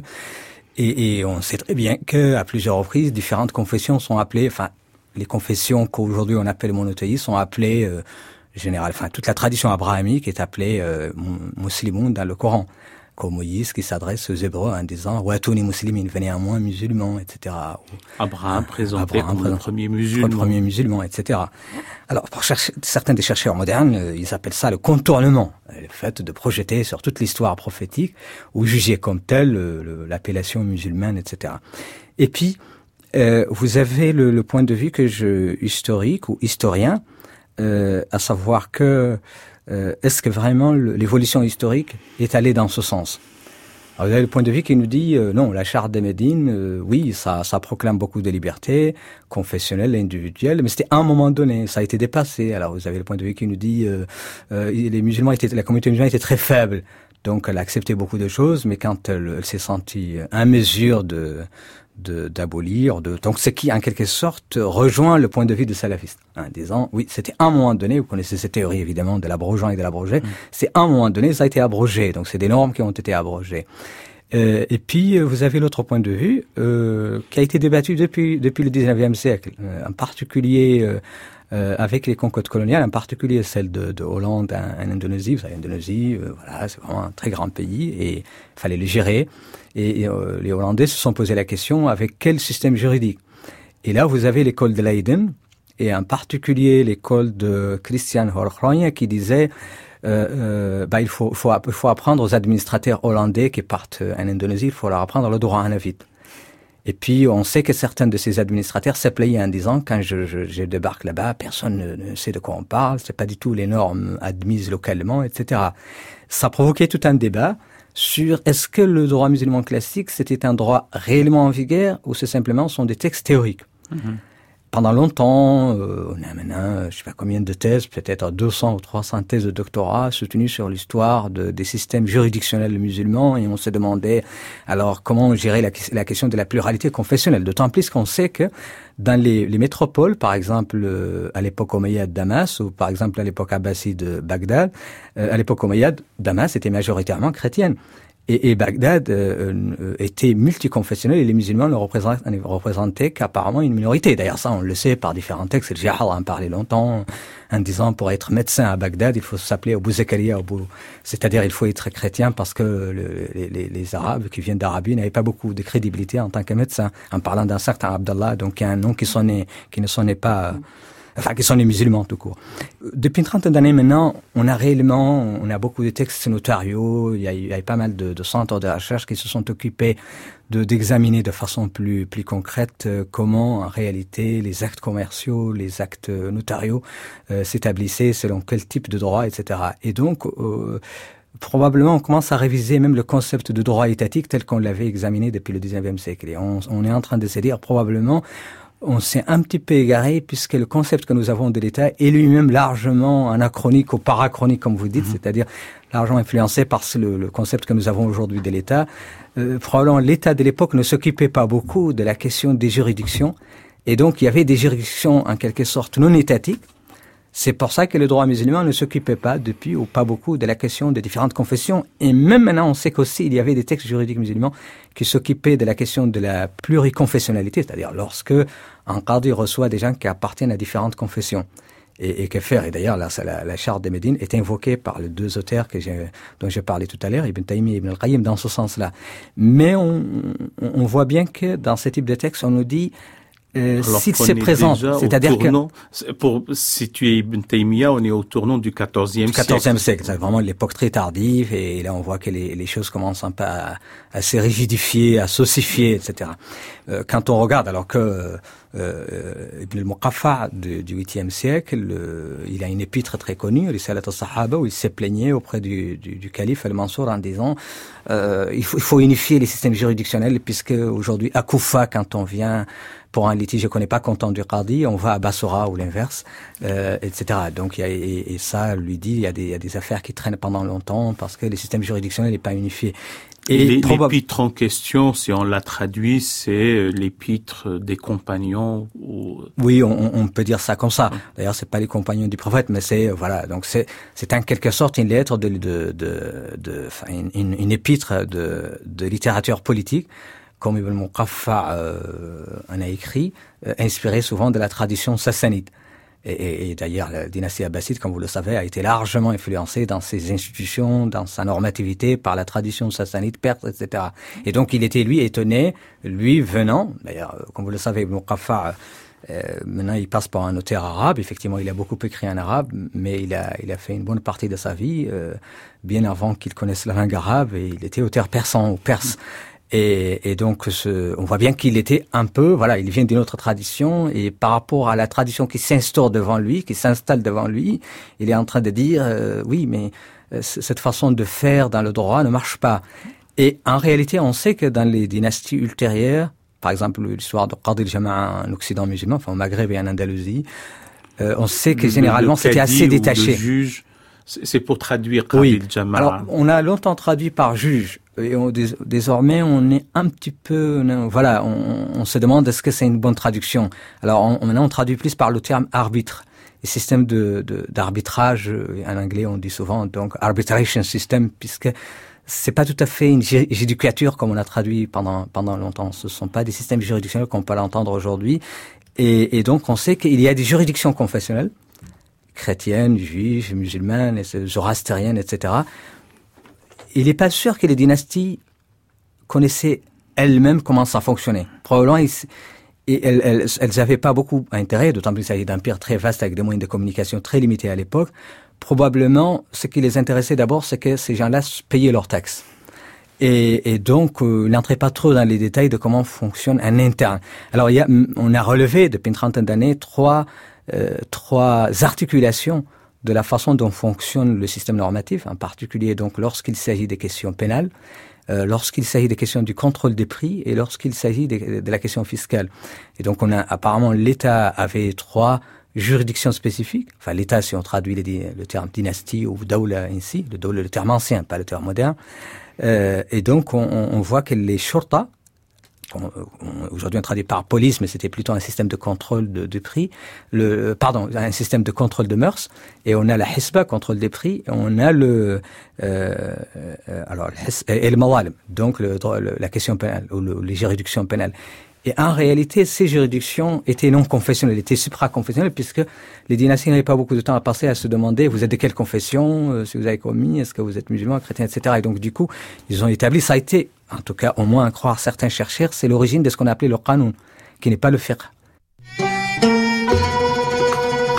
Et, et on sait très bien que à plusieurs reprises, différentes confessions sont appelées, enfin les confessions qu'aujourd'hui on appelle monothéistes sont appelées euh, général, enfin toute la tradition abrahamique est appelée euh, muslimoun dans le Coran. Comme Moïse qui s'adresse aux Hébreux en disant « Watouni muslimin », venez à moi musulmans, et cetera. Abraham présenté Abraham, comme le premier musulman. Le premier musulman, et cetera. Alors, pour chercher, certains des chercheurs modernes, euh, ils appellent ça le contournement, le fait de projeter sur toute l'histoire prophétique ou juger comme tel euh, l'appellation musulmane, et cetera. Et puis, euh, vous avez le, le point de vue que je historique ou historien, euh, à savoir que Euh, est-ce que vraiment l'évolution historique est allée dans ce sens? Alors, vous avez le point de vue qui nous dit euh, non, la charte de Médine, euh, oui, ça, ça proclame beaucoup de liberté confessionnelle, individuelle, mais c'était à un moment donné, ça a été dépassé. Alors vous avez le point de vue qui nous dit euh, euh, les musulmans étaient, la communauté musulmane était très faible, donc elle a accepté beaucoup de choses, mais quand elle, elle s'est sentie en mesure de de d'abolir, de donc ce qui en quelque sorte rejoint le point de vue des salafistes, en disant oui, c'était à un moment donné, vous connaissez cette théorie évidemment de l'abrogeant et de l'abrogé, mmh. c'est à un moment donné ça a été abrogé, donc c'est des normes qui ont été abrogées. Euh, et puis vous avez l'autre point de vue euh, qui a été débattu depuis depuis le dix-neuvième siècle, euh, en particulier euh, euh, avec les conquêtes coloniales, en particulier celle de, de Hollande en, en Indonésie. Vous savez, l'Indonésie, euh, voilà, c'est vraiment un très grand pays et il fallait le gérer. Et, et euh, les Hollandais se sont posé la question avec quel système juridique. Et là, vous avez l'école de Leiden et en particulier l'école de Christian Horkhrogne qui disait euh, euh, bah, il faut, faut, il faut apprendre aux administrateurs hollandais qui partent en Indonésie, il faut leur apprendre le droit hanafite. Et puis, on sait que certains de ces administrateurs se plaignaient en disant, quand je, je, je débarque là-bas, personne ne, ne sait de quoi on parle, c'est pas du tout les normes admises localement, et cetera. Ça provoquait tout un débat sur est-ce que le droit musulman classique, c'était un droit réellement en vigueur ou c'est simplement sont des textes théoriques. Mm-hmm. Pendant longtemps, euh, on a maintenant, je sais pas combien de thèses, peut-être deux cents ou trois cents thèses de doctorat soutenues sur l'histoire de, des systèmes juridictionnels musulmans et on se demandait alors comment gérer la, la question de la pluralité confessionnelle. D'autant plus qu'on sait que dans les, les métropoles, par exemple euh, à l'époque omeyyade Damas ou par exemple à l'époque abbasside de Bagdad, euh, à l'époque omeyyade, Damas était majoritairement chrétienne. Et, et Bagdad euh, euh, était multiconfessionnel et les musulmans ne représentaient, ne représentaient qu'apparemment une minorité. D'ailleurs, ça, on le sait par différents textes. Le Jihad en parlait longtemps en disant pour être médecin à Bagdad, il faut s'appeler Abu Zakaria Abu. C'est-à-dire, il faut être chrétien parce que le, les, les, les Arabes qui viennent d'Arabie n'avaient pas beaucoup de crédibilité en tant que médecin. En parlant d'un certain Abdallah, donc qui a un nom qui sonnait, qui ne sonnait pas enfin qui sont les musulmans tout court. Depuis une trentaine d'années maintenant, on a réellement, on a beaucoup de textes notariaux, il y a, il y a pas mal de, de centres de recherche qui se sont occupés de d'examiner de façon plus plus concrète euh, comment en réalité les actes commerciaux, les actes notariaux euh, s'établissaient, selon quel type de droit, et cetera. Et donc euh, probablement on commence à réviser même le concept de droit étatique tel qu'on l'avait examiné depuis le dix-neuvième siècle. Et on, on est en train de se dire probablement on s'est un petit peu égaré puisque le concept que nous avons de l'État est lui-même largement anachronique ou parachronique, comme vous dites, mmh. c'est-à-dire largement influencé par le, le concept que nous avons aujourd'hui de l'État. Euh, probablement l'État de l'époque ne s'occupait pas beaucoup de la question des juridictions et donc il y avait des juridictions en quelque sorte non étatiques. C'est pour ça que le droit musulman ne s'occupait pas depuis ou pas beaucoup de la question des différentes confessions. Et même maintenant, on sait qu'aussi il y avait des textes juridiques musulmans qui s'occupaient de la question de la pluriconfessionnalité, c'est-à-dire lorsque un qadi reçoit des gens qui appartiennent à différentes confessions. Et, et que faire? Et d'ailleurs, là, la, la charte de Médine est invoquée par les deux auteurs que j'ai, dont j'ai parlé tout à l'heure, Ibn Taymiyyah et Ibn al-Qayyim, dans ce sens-là. Mais on, on voit bien que dans ce type de texte, on nous dit Euh, si c'est présent, c'est-à-dire tournant, que pour situer Ibn Taymiyyah, on est au tournant du quatorzième siècle. quatorzième siècle, c'est vraiment l'époque très tardive, et là on voit que les, les choses commencent un peu à, à se rigidifier, à s'ossifier, et cetera. Euh, quand on regarde, alors que euh, Ibn al-Muqaffa du, du huitième siècle, le, il a une épître très connue, Risalat al-Sahaba, où il s'est plaigné auprès du, du, du calife al-Mansour en disant euh, il, faut, il faut unifier les systèmes juridictionnels, puisque aujourd'hui à Koufa, quand on vient pour un litige, je connais pas content du qadi, on va à Bassora ou l'inverse, euh, et cetera. Donc, il y a, et, et ça lui dit, il y a des, il y a des affaires qui traînent pendant longtemps parce que le système juridictionnel n'est pas unifié. Et, et probab... l'épître en question, si on la traduit, c'est l'épître des compagnons. Ou... Oui, on, on peut dire ça comme ça. D'ailleurs, c'est pas les compagnons du prophète, mais c'est voilà. Donc c'est c'est en quelque sorte une lettre de de de, de enfin, une, une épître de de littérature politique, comme Ibn Muqaffa euh, en a écrit, euh, inspiré souvent de la tradition sassanide. Et, et, et d'ailleurs, la dynastie abbasside, comme vous le savez, a été largement influencée dans ses institutions, dans sa normativité, par la tradition sassanide, perse, et cetera. Et donc, il était, lui, étonné, lui venant, d'ailleurs, comme vous le savez, Ibn Muqaffa, euh, maintenant, il passe par un notaire arabe. Effectivement, il a beaucoup écrit en arabe, mais il a, il a fait une bonne partie de sa vie, euh, bien avant qu'il connaisse la langue arabe, et il était auteur persan ou perse. Et, et donc, ce, on voit bien qu'il était un peu, voilà, il vient d'une autre tradition, et par rapport à la tradition qui s'instaure devant lui, qui s'installe devant lui, il est en train de dire, euh, oui, mais euh, cette façon de faire dans le droit ne marche pas. Et en réalité, on sait que dans les dynasties ultérieures, par exemple l'histoire de Qadi al-Jama'a en Occident musulman, enfin au Maghreb et en Andalousie, euh, on sait que généralement c'était assez détaché. Le juge, c'est pour traduire Qadi oui. al-Jama'a. Alors, on a longtemps traduit par juge. Et on, désormais, on est un petit peu, voilà, on, on se demande est-ce que c'est une bonne traduction. Alors on, maintenant, on traduit plus par le terme arbitre. Et système de, de d'arbitrage, en anglais, on dit souvent donc arbitration system, puisque c'est pas tout à fait une judicature comme on a traduit pendant pendant longtemps. Ce sont pas des systèmes juridictionnels qu'on peut l'entendre aujourd'hui. Et, et donc, on sait qu'il y a des juridictions confessionnelles, chrétiennes, juives, musulmanes, zoroastriennes, et cetera. Il n'est pas sûr que les dynasties connaissaient elles-mêmes comment ça fonctionnait. Probablement, ils, et elles, elles, elles avaient pas beaucoup d'intérêt, d'autant plus qu'il s'agit d'empires très vastes avec des moyens de communication très limités à l'époque. Probablement, ce qui les intéressait d'abord, c'est que ces gens-là payaient leurs taxes. Et, et donc, euh, ils n'entraient pas trop dans les détails de comment fonctionne un interne. Alors, il y a, on a relevé depuis une trentaine d'années trois, euh, trois articulations de la façon dont fonctionne le système normatif, en particulier donc lorsqu'il s'agit des questions pénales, euh, lorsqu'il s'agit des questions du contrôle des prix et lorsqu'il s'agit de, de la question fiscale. Et donc on a apparemment l'État avait trois juridictions spécifiques. Enfin l'État, si on traduit les, le terme dynastie ou dawla ainsi, le dawla, le terme ancien, pas le terme moderne. Euh, et donc on, on voit que les shurta, aujourd'hui on traduit par police, mais c'était plutôt un système de contrôle de, de prix, le, pardon, un système de contrôle de mœurs, et on a la hisba, contrôle des prix, et on a le, euh, alors, et le mawalim, donc le, le, la question pénale, ou le, les juridictions pénales. Et en réalité, ces juridictions étaient non confessionnelles, étaient supra-confessionnelles, puisque les dynasties n'avaient pas beaucoup de temps à passer à se demander, vous êtes de quelle confession, euh, si vous avez commis, est-ce que vous êtes musulman, chrétien, et cetera. Et donc, du coup, ils ont établi, ça a été, en tout cas, au moins à croire certains chercheurs, c'est l'origine de ce qu'on appelait le qanoun, qui n'est pas le fiqh.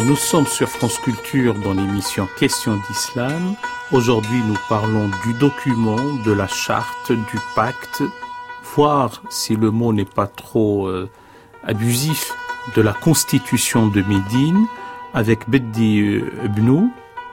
Nous sommes sur France Culture dans l'émission Questions d'Islam. Aujourd'hui, nous parlons du document, de la charte, du pacte, voir si le mot n'est pas trop euh, abusif, de la constitution de Médine, avec Beddi Ebnou,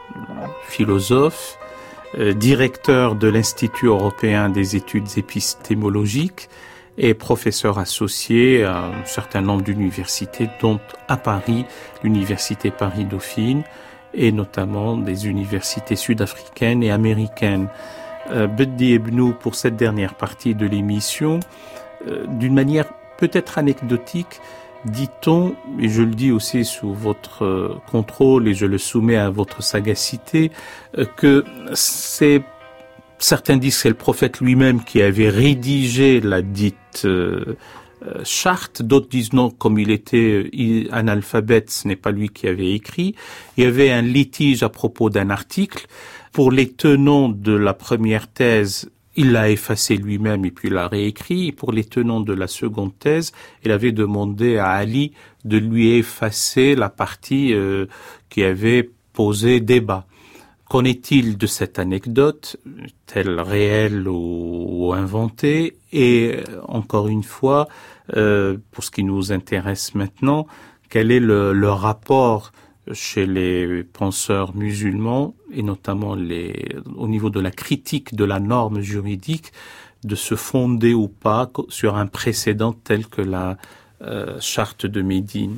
philosophe, euh, directeur de l'Institut européen des études épistémologiques et professeur associé à un certain nombre d'universités, dont à Paris, l'université Paris-Dauphine, et notamment des universités sud-africaines et américaines. Euh, Beddi Ebnou, pour cette dernière partie de l'émission, euh, d'une manière peut-être anecdotique, dit-on, et je le dis aussi sous votre euh, contrôle et je le soumets à votre sagacité, euh, que c'est certains disent que c'est le prophète lui-même qui avait rédigé la dite euh, euh, charte, d'autres disent non, comme il était euh, analphabète, ce n'est pas lui qui avait écrit. Il y avait un litige à propos d'un article. Pour les tenants de la première thèse, il l'a effacé lui-même et puis il l'a réécrit. Et pour les tenants de la seconde thèse, il avait demandé à Ali de lui effacer la partie euh, qui avait posé débat. Qu'en est-il de cette anecdote, telle réelle ou, ou inventée? Et encore une fois, euh, pour ce qui nous intéresse maintenant, quel est le, le rapport chez les penseurs musulmans, et notamment les, au niveau de la critique de la norme juridique, de se fonder ou pas sur un précédent tel que la euh, charte de Médine?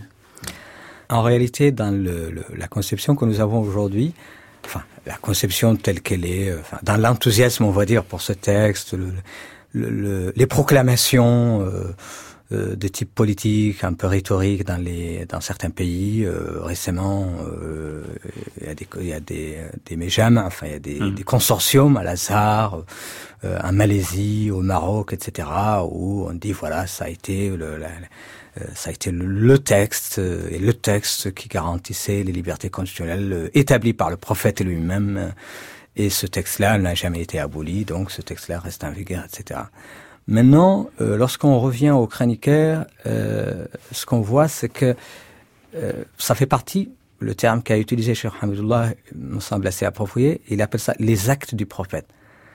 En réalité, dans le, le, la conception que nous avons aujourd'hui, enfin, la conception telle qu'elle est, enfin, dans l'enthousiasme, on va dire, pour ce texte, le, le, le, les proclamations euh, euh, de type politique, un peu rhétorique dans les dans certains pays. Euh, récemment, euh, il y a des il y a des des méjams, enfin il y a des, mmh. des consortiums à l'Azhar, euh, en Malaisie, au Maroc, et cetera, où on dit voilà, ça a été le, la, Euh, ça a été le, le texte euh, et le texte qui garantissait les libertés constitutionnelles euh, établies par le prophète lui-même. Euh, et ce texte-là n'a jamais été aboli, donc ce texte-là reste en vigueur, et cetera. Maintenant, euh, lorsqu'on revient au chroniqueur, euh, ce qu'on voit, c'est que euh, ça fait partie, le terme qu'a utilisé Cheikh Hamidullah me semble assez approprié, il appelle ça les actes du prophète.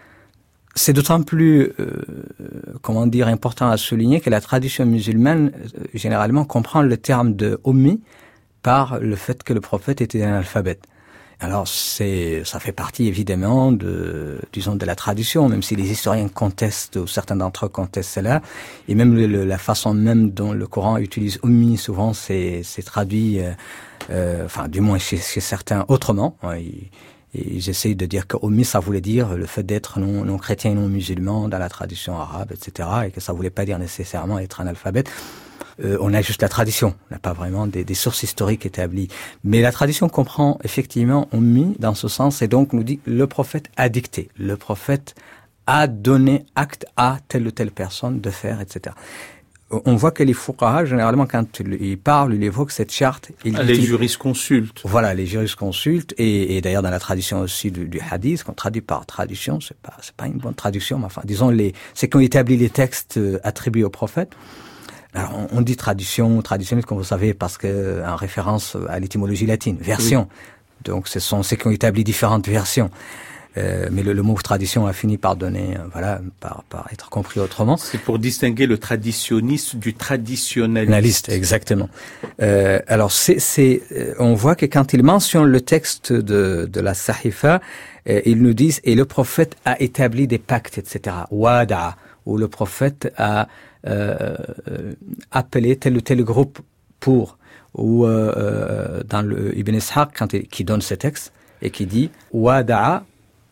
C'est d'autant plus, euh, comment dire, important à souligner que la tradition musulmane, euh, généralement, comprend le terme de ummi par le fait que le prophète était un analphabète. Alors, c'est, ça fait partie, évidemment, de, disons, de la tradition, même si les historiens contestent, ou certains d'entre eux contestent cela, et même le, le, la façon même dont le Coran utilise ummi, souvent, c'est, c'est traduit, euh, euh, enfin, du moins chez, chez certains, autrement. Ouais, il, Et ils essayent de dire que ummi, ça voulait dire le fait d'être non, non chrétien et non musulman dans la tradition arabe, et cetera, et que ça voulait pas dire nécessairement être analphabète. Euh, on a juste la tradition, on n'a pas vraiment des, des sources historiques établies. Mais la tradition comprend effectivement ummi dans ce sens, et donc nous dit le prophète a dicté, le prophète a donné acte à telle ou telle personne de faire, et cetera. On voit que les fuqaha, généralement, quand ils parlent, ils évoquent cette charte. Ils les disent, jurisconsultes. Voilà, les jurisconsultes. Et, et d'ailleurs, dans la tradition aussi du, du hadith, qu'on traduit par tradition, c'est pas, c'est pas une bonne traduction, mais enfin, disons les, c'est qu'on établit les textes attribués au prophète. Alors, on, on dit tradition, traditionnelle, comme vous savez, parce que, en référence à l'étymologie latine, version. Oui. Donc, ce sont ceux qui ont établi différentes versions. Euh, mais le, le mot tradition a fini par donner, euh, voilà, par, par être compris autrement. C'est pour distinguer le traditionniste du traditionnaliste. Exactement. Euh, alors, c'est, c'est, euh, on voit que quand il mentionne le texte de, de la Sahifa, euh, ils nous disent et le prophète a établi des pactes, et cetera. Wada, où le prophète a euh, appelé tel ou tel groupe pour, ou euh, dans le Ibn Ishaq, quand il, qui donne ce texte et qui dit Wada'a.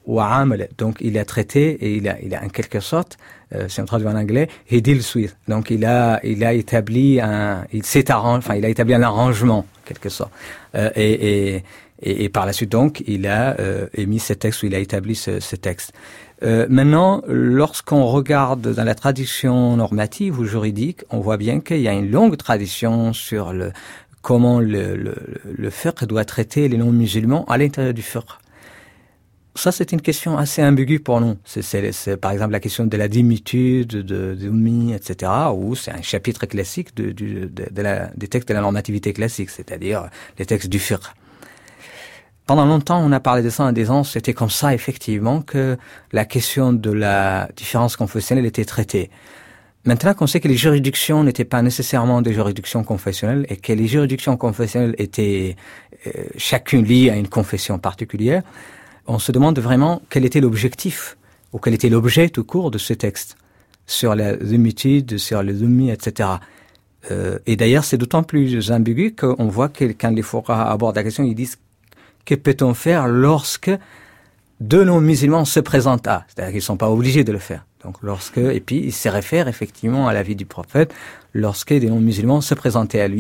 Donc, il a traité et il a, il a en quelque sorte, euh, si on traduit en anglais, he deals with. Donc, il a, il a établi un, il s'est arrangé, enfin, il a établi un arrangement, en quelque sorte. Euh, et, et, et, et par la suite, donc, il a euh, émis ce texte ou il a établi ce, ce texte. Euh, maintenant, lorsqu'on regarde dans la tradition normative ou juridique, on voit bien qu'il y a une longue tradition sur le comment le, le, le fiqh doit traiter les non-musulmans à l'intérieur du fiqh. Ça, c'est une question assez ambiguë pour nous. C'est, c'est, c'est par exemple la question de la dimitude, de d'Ummi, et cetera, où c'est un chapitre classique de, de, de, de la, des textes de la normativité classique, c'est-à-dire les textes du fiqh. Pendant longtemps, on a parlé de ça en disant c'était comme ça, effectivement, que la question de la différence confessionnelle était traitée. Maintenant qu'on sait que les juridictions n'étaient pas nécessairement des juridictions confessionnelles et que les juridictions confessionnelles étaient euh, chacune liée à une confession particulière, on se demande vraiment quel était l'objectif ou quel était l'objet tout court de ce texte sur la zimitude, sur les ummi, et cetera. Euh, et d'ailleurs, c'est d'autant plus ambigu qu'on voit que quand les fuqaha abordent la question, ils disent que peut-on faire lorsque deux non-musulmans se présentent à, c'est-à-dire qu'ils ne sont pas obligés de le faire. Donc lorsque, et puis il se réfère effectivement à la vie du prophète, lorsque des non-musulmans se présentaient à lui.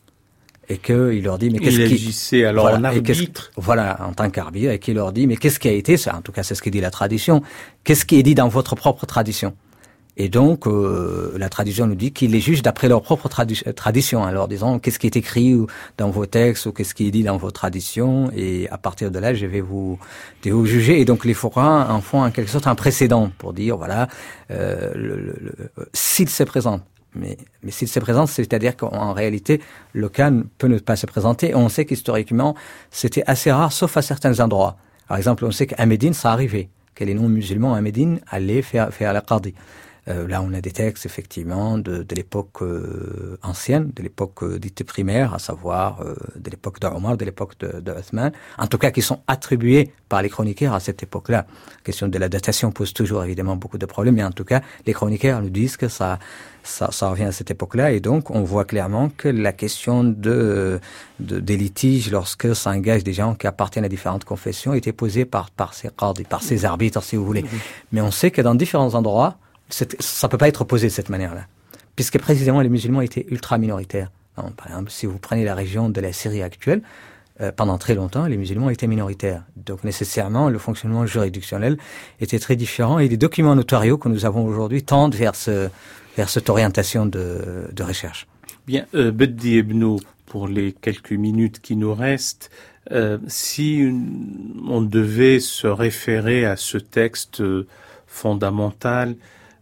Et qu'il leur dit, mais qu'est-ce qui... Il agissait alors voilà, en arbitre. Voilà, en tant qu'arbitre, et qu'il leur dit, mais qu'est-ce qui a été, ça, en tout cas c'est ce que dit la tradition, qu'est-ce qui est dit dans votre propre tradition? Et donc, euh, la tradition nous dit qu'ils les jugent d'après leur propre tradi- tradition, en leur disant qu'est-ce qui est écrit dans vos textes ou qu'est-ce qui est dit dans vos traditions, et à partir de là, je vais vous, de vous juger. Et donc, les fuqaha en font en quelque sorte un précédent pour dire, voilà, euh, le, le, le, s'il se présente. Mais, mais s'il se présente, c'est-à-dire qu'en réalité, le cas peut ne pas se présenter. On sait qu'historiquement, c'était assez rare, sauf à certains endroits. Par exemple, on sait qu'à Médine, ça arrivait, que les non-musulmans à Médine allaient faire, faire la qadi. Euh, là, on a des textes, effectivement, de, de l'époque euh, ancienne, de l'époque euh, dite primaire, à savoir euh, de l'époque d'Omar, de l'époque de, de Othman, en tout cas qui sont attribués par les chroniqueurs à cette époque-là. La question de la datation pose toujours, évidemment, beaucoup de problèmes, mais en tout cas, les chroniqueurs nous disent que ça, ça, ça revient à cette époque-là, et donc on voit clairement que la question de, de des litiges, lorsque ça engage des gens qui appartiennent à différentes confessions, était posée par, par ces qadis, par ces arbitres, si vous voulez. Mmh. Mais on sait que dans différents endroits, C'est, ça peut pas être posé de cette manière-là, puisque précisément les musulmans étaient ultra minoritaires. Donc, par exemple, si vous prenez la région de la Syrie actuelle, euh, pendant très longtemps, les musulmans étaient minoritaires. Donc nécessairement, le fonctionnement juridictionnel était très différent, et les documents notariaux que nous avons aujourd'hui tendent vers ce, vers cette orientation de, de recherche. Bien, euh, Beddi Ebnou, pour les quelques minutes qui nous restent, euh, si une, on devait se référer à ce texte euh, fondamental,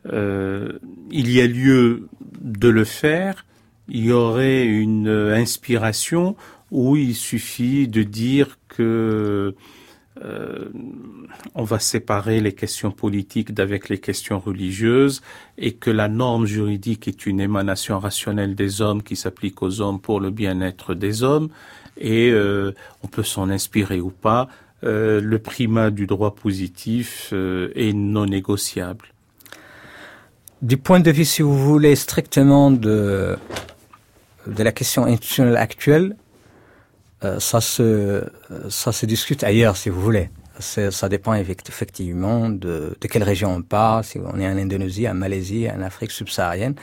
Euh, il y a lieu de le faire, il y aurait une inspiration où il suffit de dire que euh, on va séparer les questions politiques d'avec les questions religieuses et que la norme juridique est une émanation rationnelle des hommes qui s'applique aux hommes pour le bien-être des hommes, et euh, on peut s'en inspirer ou pas, euh, le primat du droit positif euh, est non négociable. Du point de vue, si vous voulez, strictement de, de la question institutionnelle actuelle, euh, ça se, ça se discute ailleurs, si vous voulez. C'est, ça dépend effectivement de, de quelle région on parle, si on est en Indonésie, en Malaisie, en Afrique subsaharienne,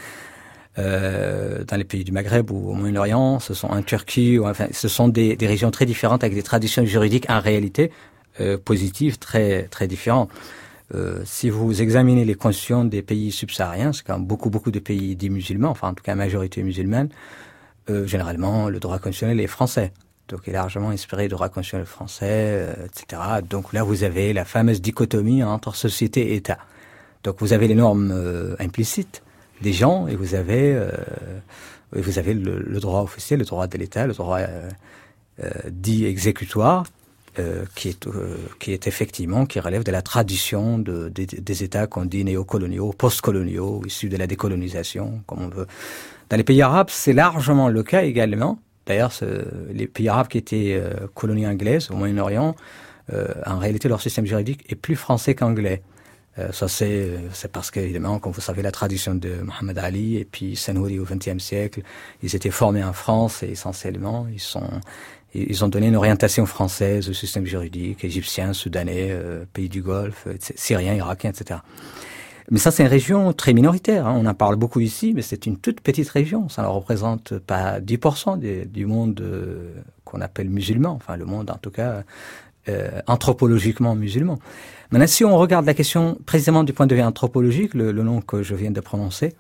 euh, dans les pays du Maghreb ou au Moyen-Orient, ce sont en Turquie, ou, enfin, ce sont des, des régions très différentes avec des traditions juridiques en réalité euh, positives très, très différentes. Euh, si vous examinez les constitutions des pays subsahariens, c'est quand même beaucoup, beaucoup de pays dits musulmans, enfin en tout cas majorité musulmane, euh, généralement le droit constitutionnel est français. Donc il est largement inspiré du droit constitutionnel français, euh, et cetera. Donc là vous avez la fameuse dichotomie entre société et État. Donc vous avez les normes euh, implicites des gens et vous avez, euh, et vous avez le, le droit officiel, le droit de l'État, le droit euh, euh, dit exécutoire. Euh, qui est euh, qui est effectivement qui relève de la tradition de, de des États qu'on dit néocoloniaux, post-coloniaux, issus de la décolonisation, comme on veut. Dans les pays arabes, c'est largement le cas également. D'ailleurs, les pays arabes qui étaient euh, colonies anglaises au Moyen-Orient, euh, en réalité, leur système juridique est plus français qu'anglais. Euh, ça, c'est c'est parce qu'évidemment, comme vous savez, la tradition de Mohammed Ali et puis Sanouri au vingtième siècle, ils étaient formés en France et essentiellement, ils sont Ils ont donné une orientation française au système juridique, égyptien, soudanais, euh, pays du Golfe, syrien, irakien, et cetera. Mais ça, c'est une région très minoritaire. Hein. On en parle beaucoup ici, mais c'est une toute petite région. Ça ne représente pas dix pour cent des, du monde euh, qu'on appelle musulman. Enfin, le monde, en tout cas, euh, anthropologiquement musulman. Maintenant, si on regarde la question précisément du point de vue anthropologique, le, le nom que je viens de prononcer,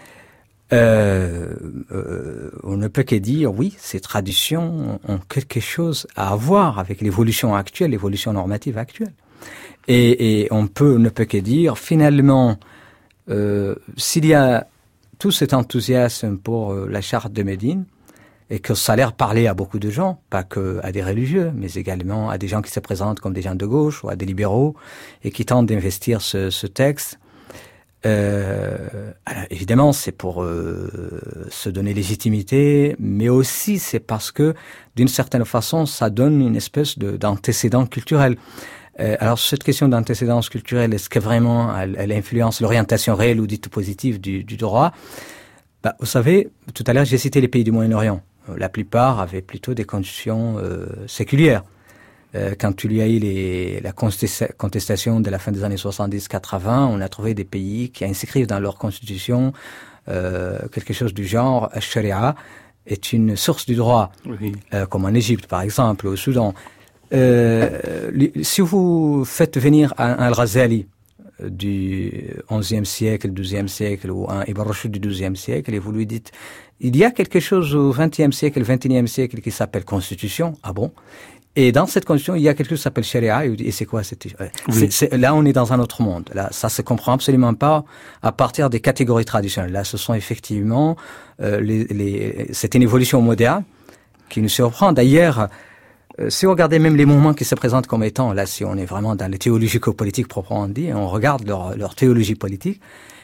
Euh, euh, on ne peut que dire, oui, ces traditions ont quelque chose à voir avec l'évolution actuelle, l'évolution normative actuelle. Et, et on peut, ne peut que dire, finalement, euh, s'il y a tout cet enthousiasme pour euh, la charte de Médine, et que ça a l'air parler à beaucoup de gens, pas que à des religieux, mais également à des gens qui se présentent comme des gens de gauche ou à des libéraux et qui tentent d'investir ce, ce texte. Euh, alors évidemment, c'est pour euh, se donner légitimité, mais aussi c'est parce que, d'une certaine façon, ça donne une espèce de, d'antécédent culturel. Euh, alors cette question d'antécédence culturelle, est-ce que vraiment elle, elle influence l'orientation réelle ou dite positive du, du droit? Bah, vous savez, tout à l'heure j'ai cité les pays du Moyen-Orient. La plupart avaient plutôt des constitutions euh, séculières. Euh, quand il y a eu les, la contestation de la fin des années soixante-dix quatre-vingts, on a trouvé des pays qui inscrivent dans leur constitution euh, quelque chose du genre « Sharia est une source du droit oui. », euh, comme en Égypte par exemple, au Soudan. Euh, si vous faites venir un Al-Ghazali du onzième siècle, douzième siècle, ou un Ibn Rushd du douzième siècle, et vous lui dites il y a quelque chose au vingtième siècle, vingt et unième siècle qui s'appelle Constitution. Ah bon? Et dans cette Constitution, il y a quelque chose qui s'appelle Sharia. Et c'est quoi? C'est, oui. c'est, c'est, là, on est dans un autre monde. Là, ça se comprend absolument pas à partir des catégories traditionnelles. Là, ce sont effectivement euh, les, les, c'est une évolution moderne qui nous surprend. D'ailleurs, euh, si vous regardez même les mouvements qui se présentent comme étant, là, si on est vraiment dans les théologico-politiques proprement dit, et on regarde leur, leur théologie politique,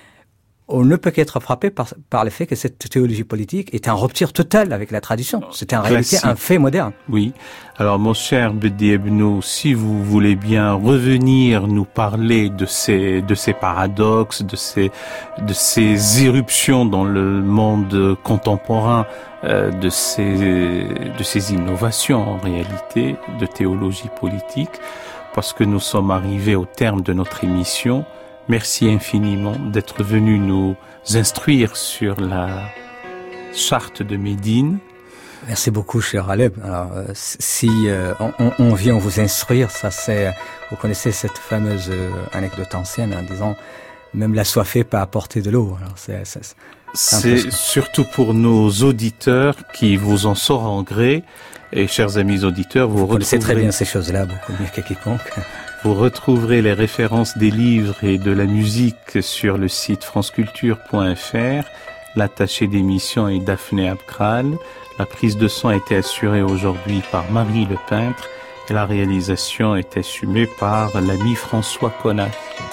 on ne peut qu'être frappé par, par le fait que cette théologie politique est en rupture totale avec la tradition. C'est en réalité un fait moderne. Oui. Alors, mon cher Bedi Ebnou, si vous voulez bien revenir nous parler de ces, de ces paradoxes, de ces, de ces éruptions dans le monde contemporain, euh, de ces, de ces innovations en réalité de théologie politique, parce que nous sommes arrivés au terme de notre émission. Merci infiniment d'être venu nous instruire sur la charte de Médine. Merci beaucoup, cher Aleb. Alors, euh, si euh, on, on vient vous instruire, ça c'est, vous connaissez cette fameuse euh, anecdote ancienne en disant même la soifée peut apporter de l'eau. Alors, c'est, c'est, c'est, c'est surtout pour nos auditeurs qui vous en sauront gré. Et chers amis auditeurs, vous, vous connaissez très bien ces choses-là, beaucoup mieux que quiconque. Vous retrouverez les références des livres et de la musique sur le site franceculture point f r. L'attaché d'émission est Daphné Abkral. La prise de son a été assurée aujourd'hui par Marie Le Peintre et la réalisation est assumée par l'ami François Connach.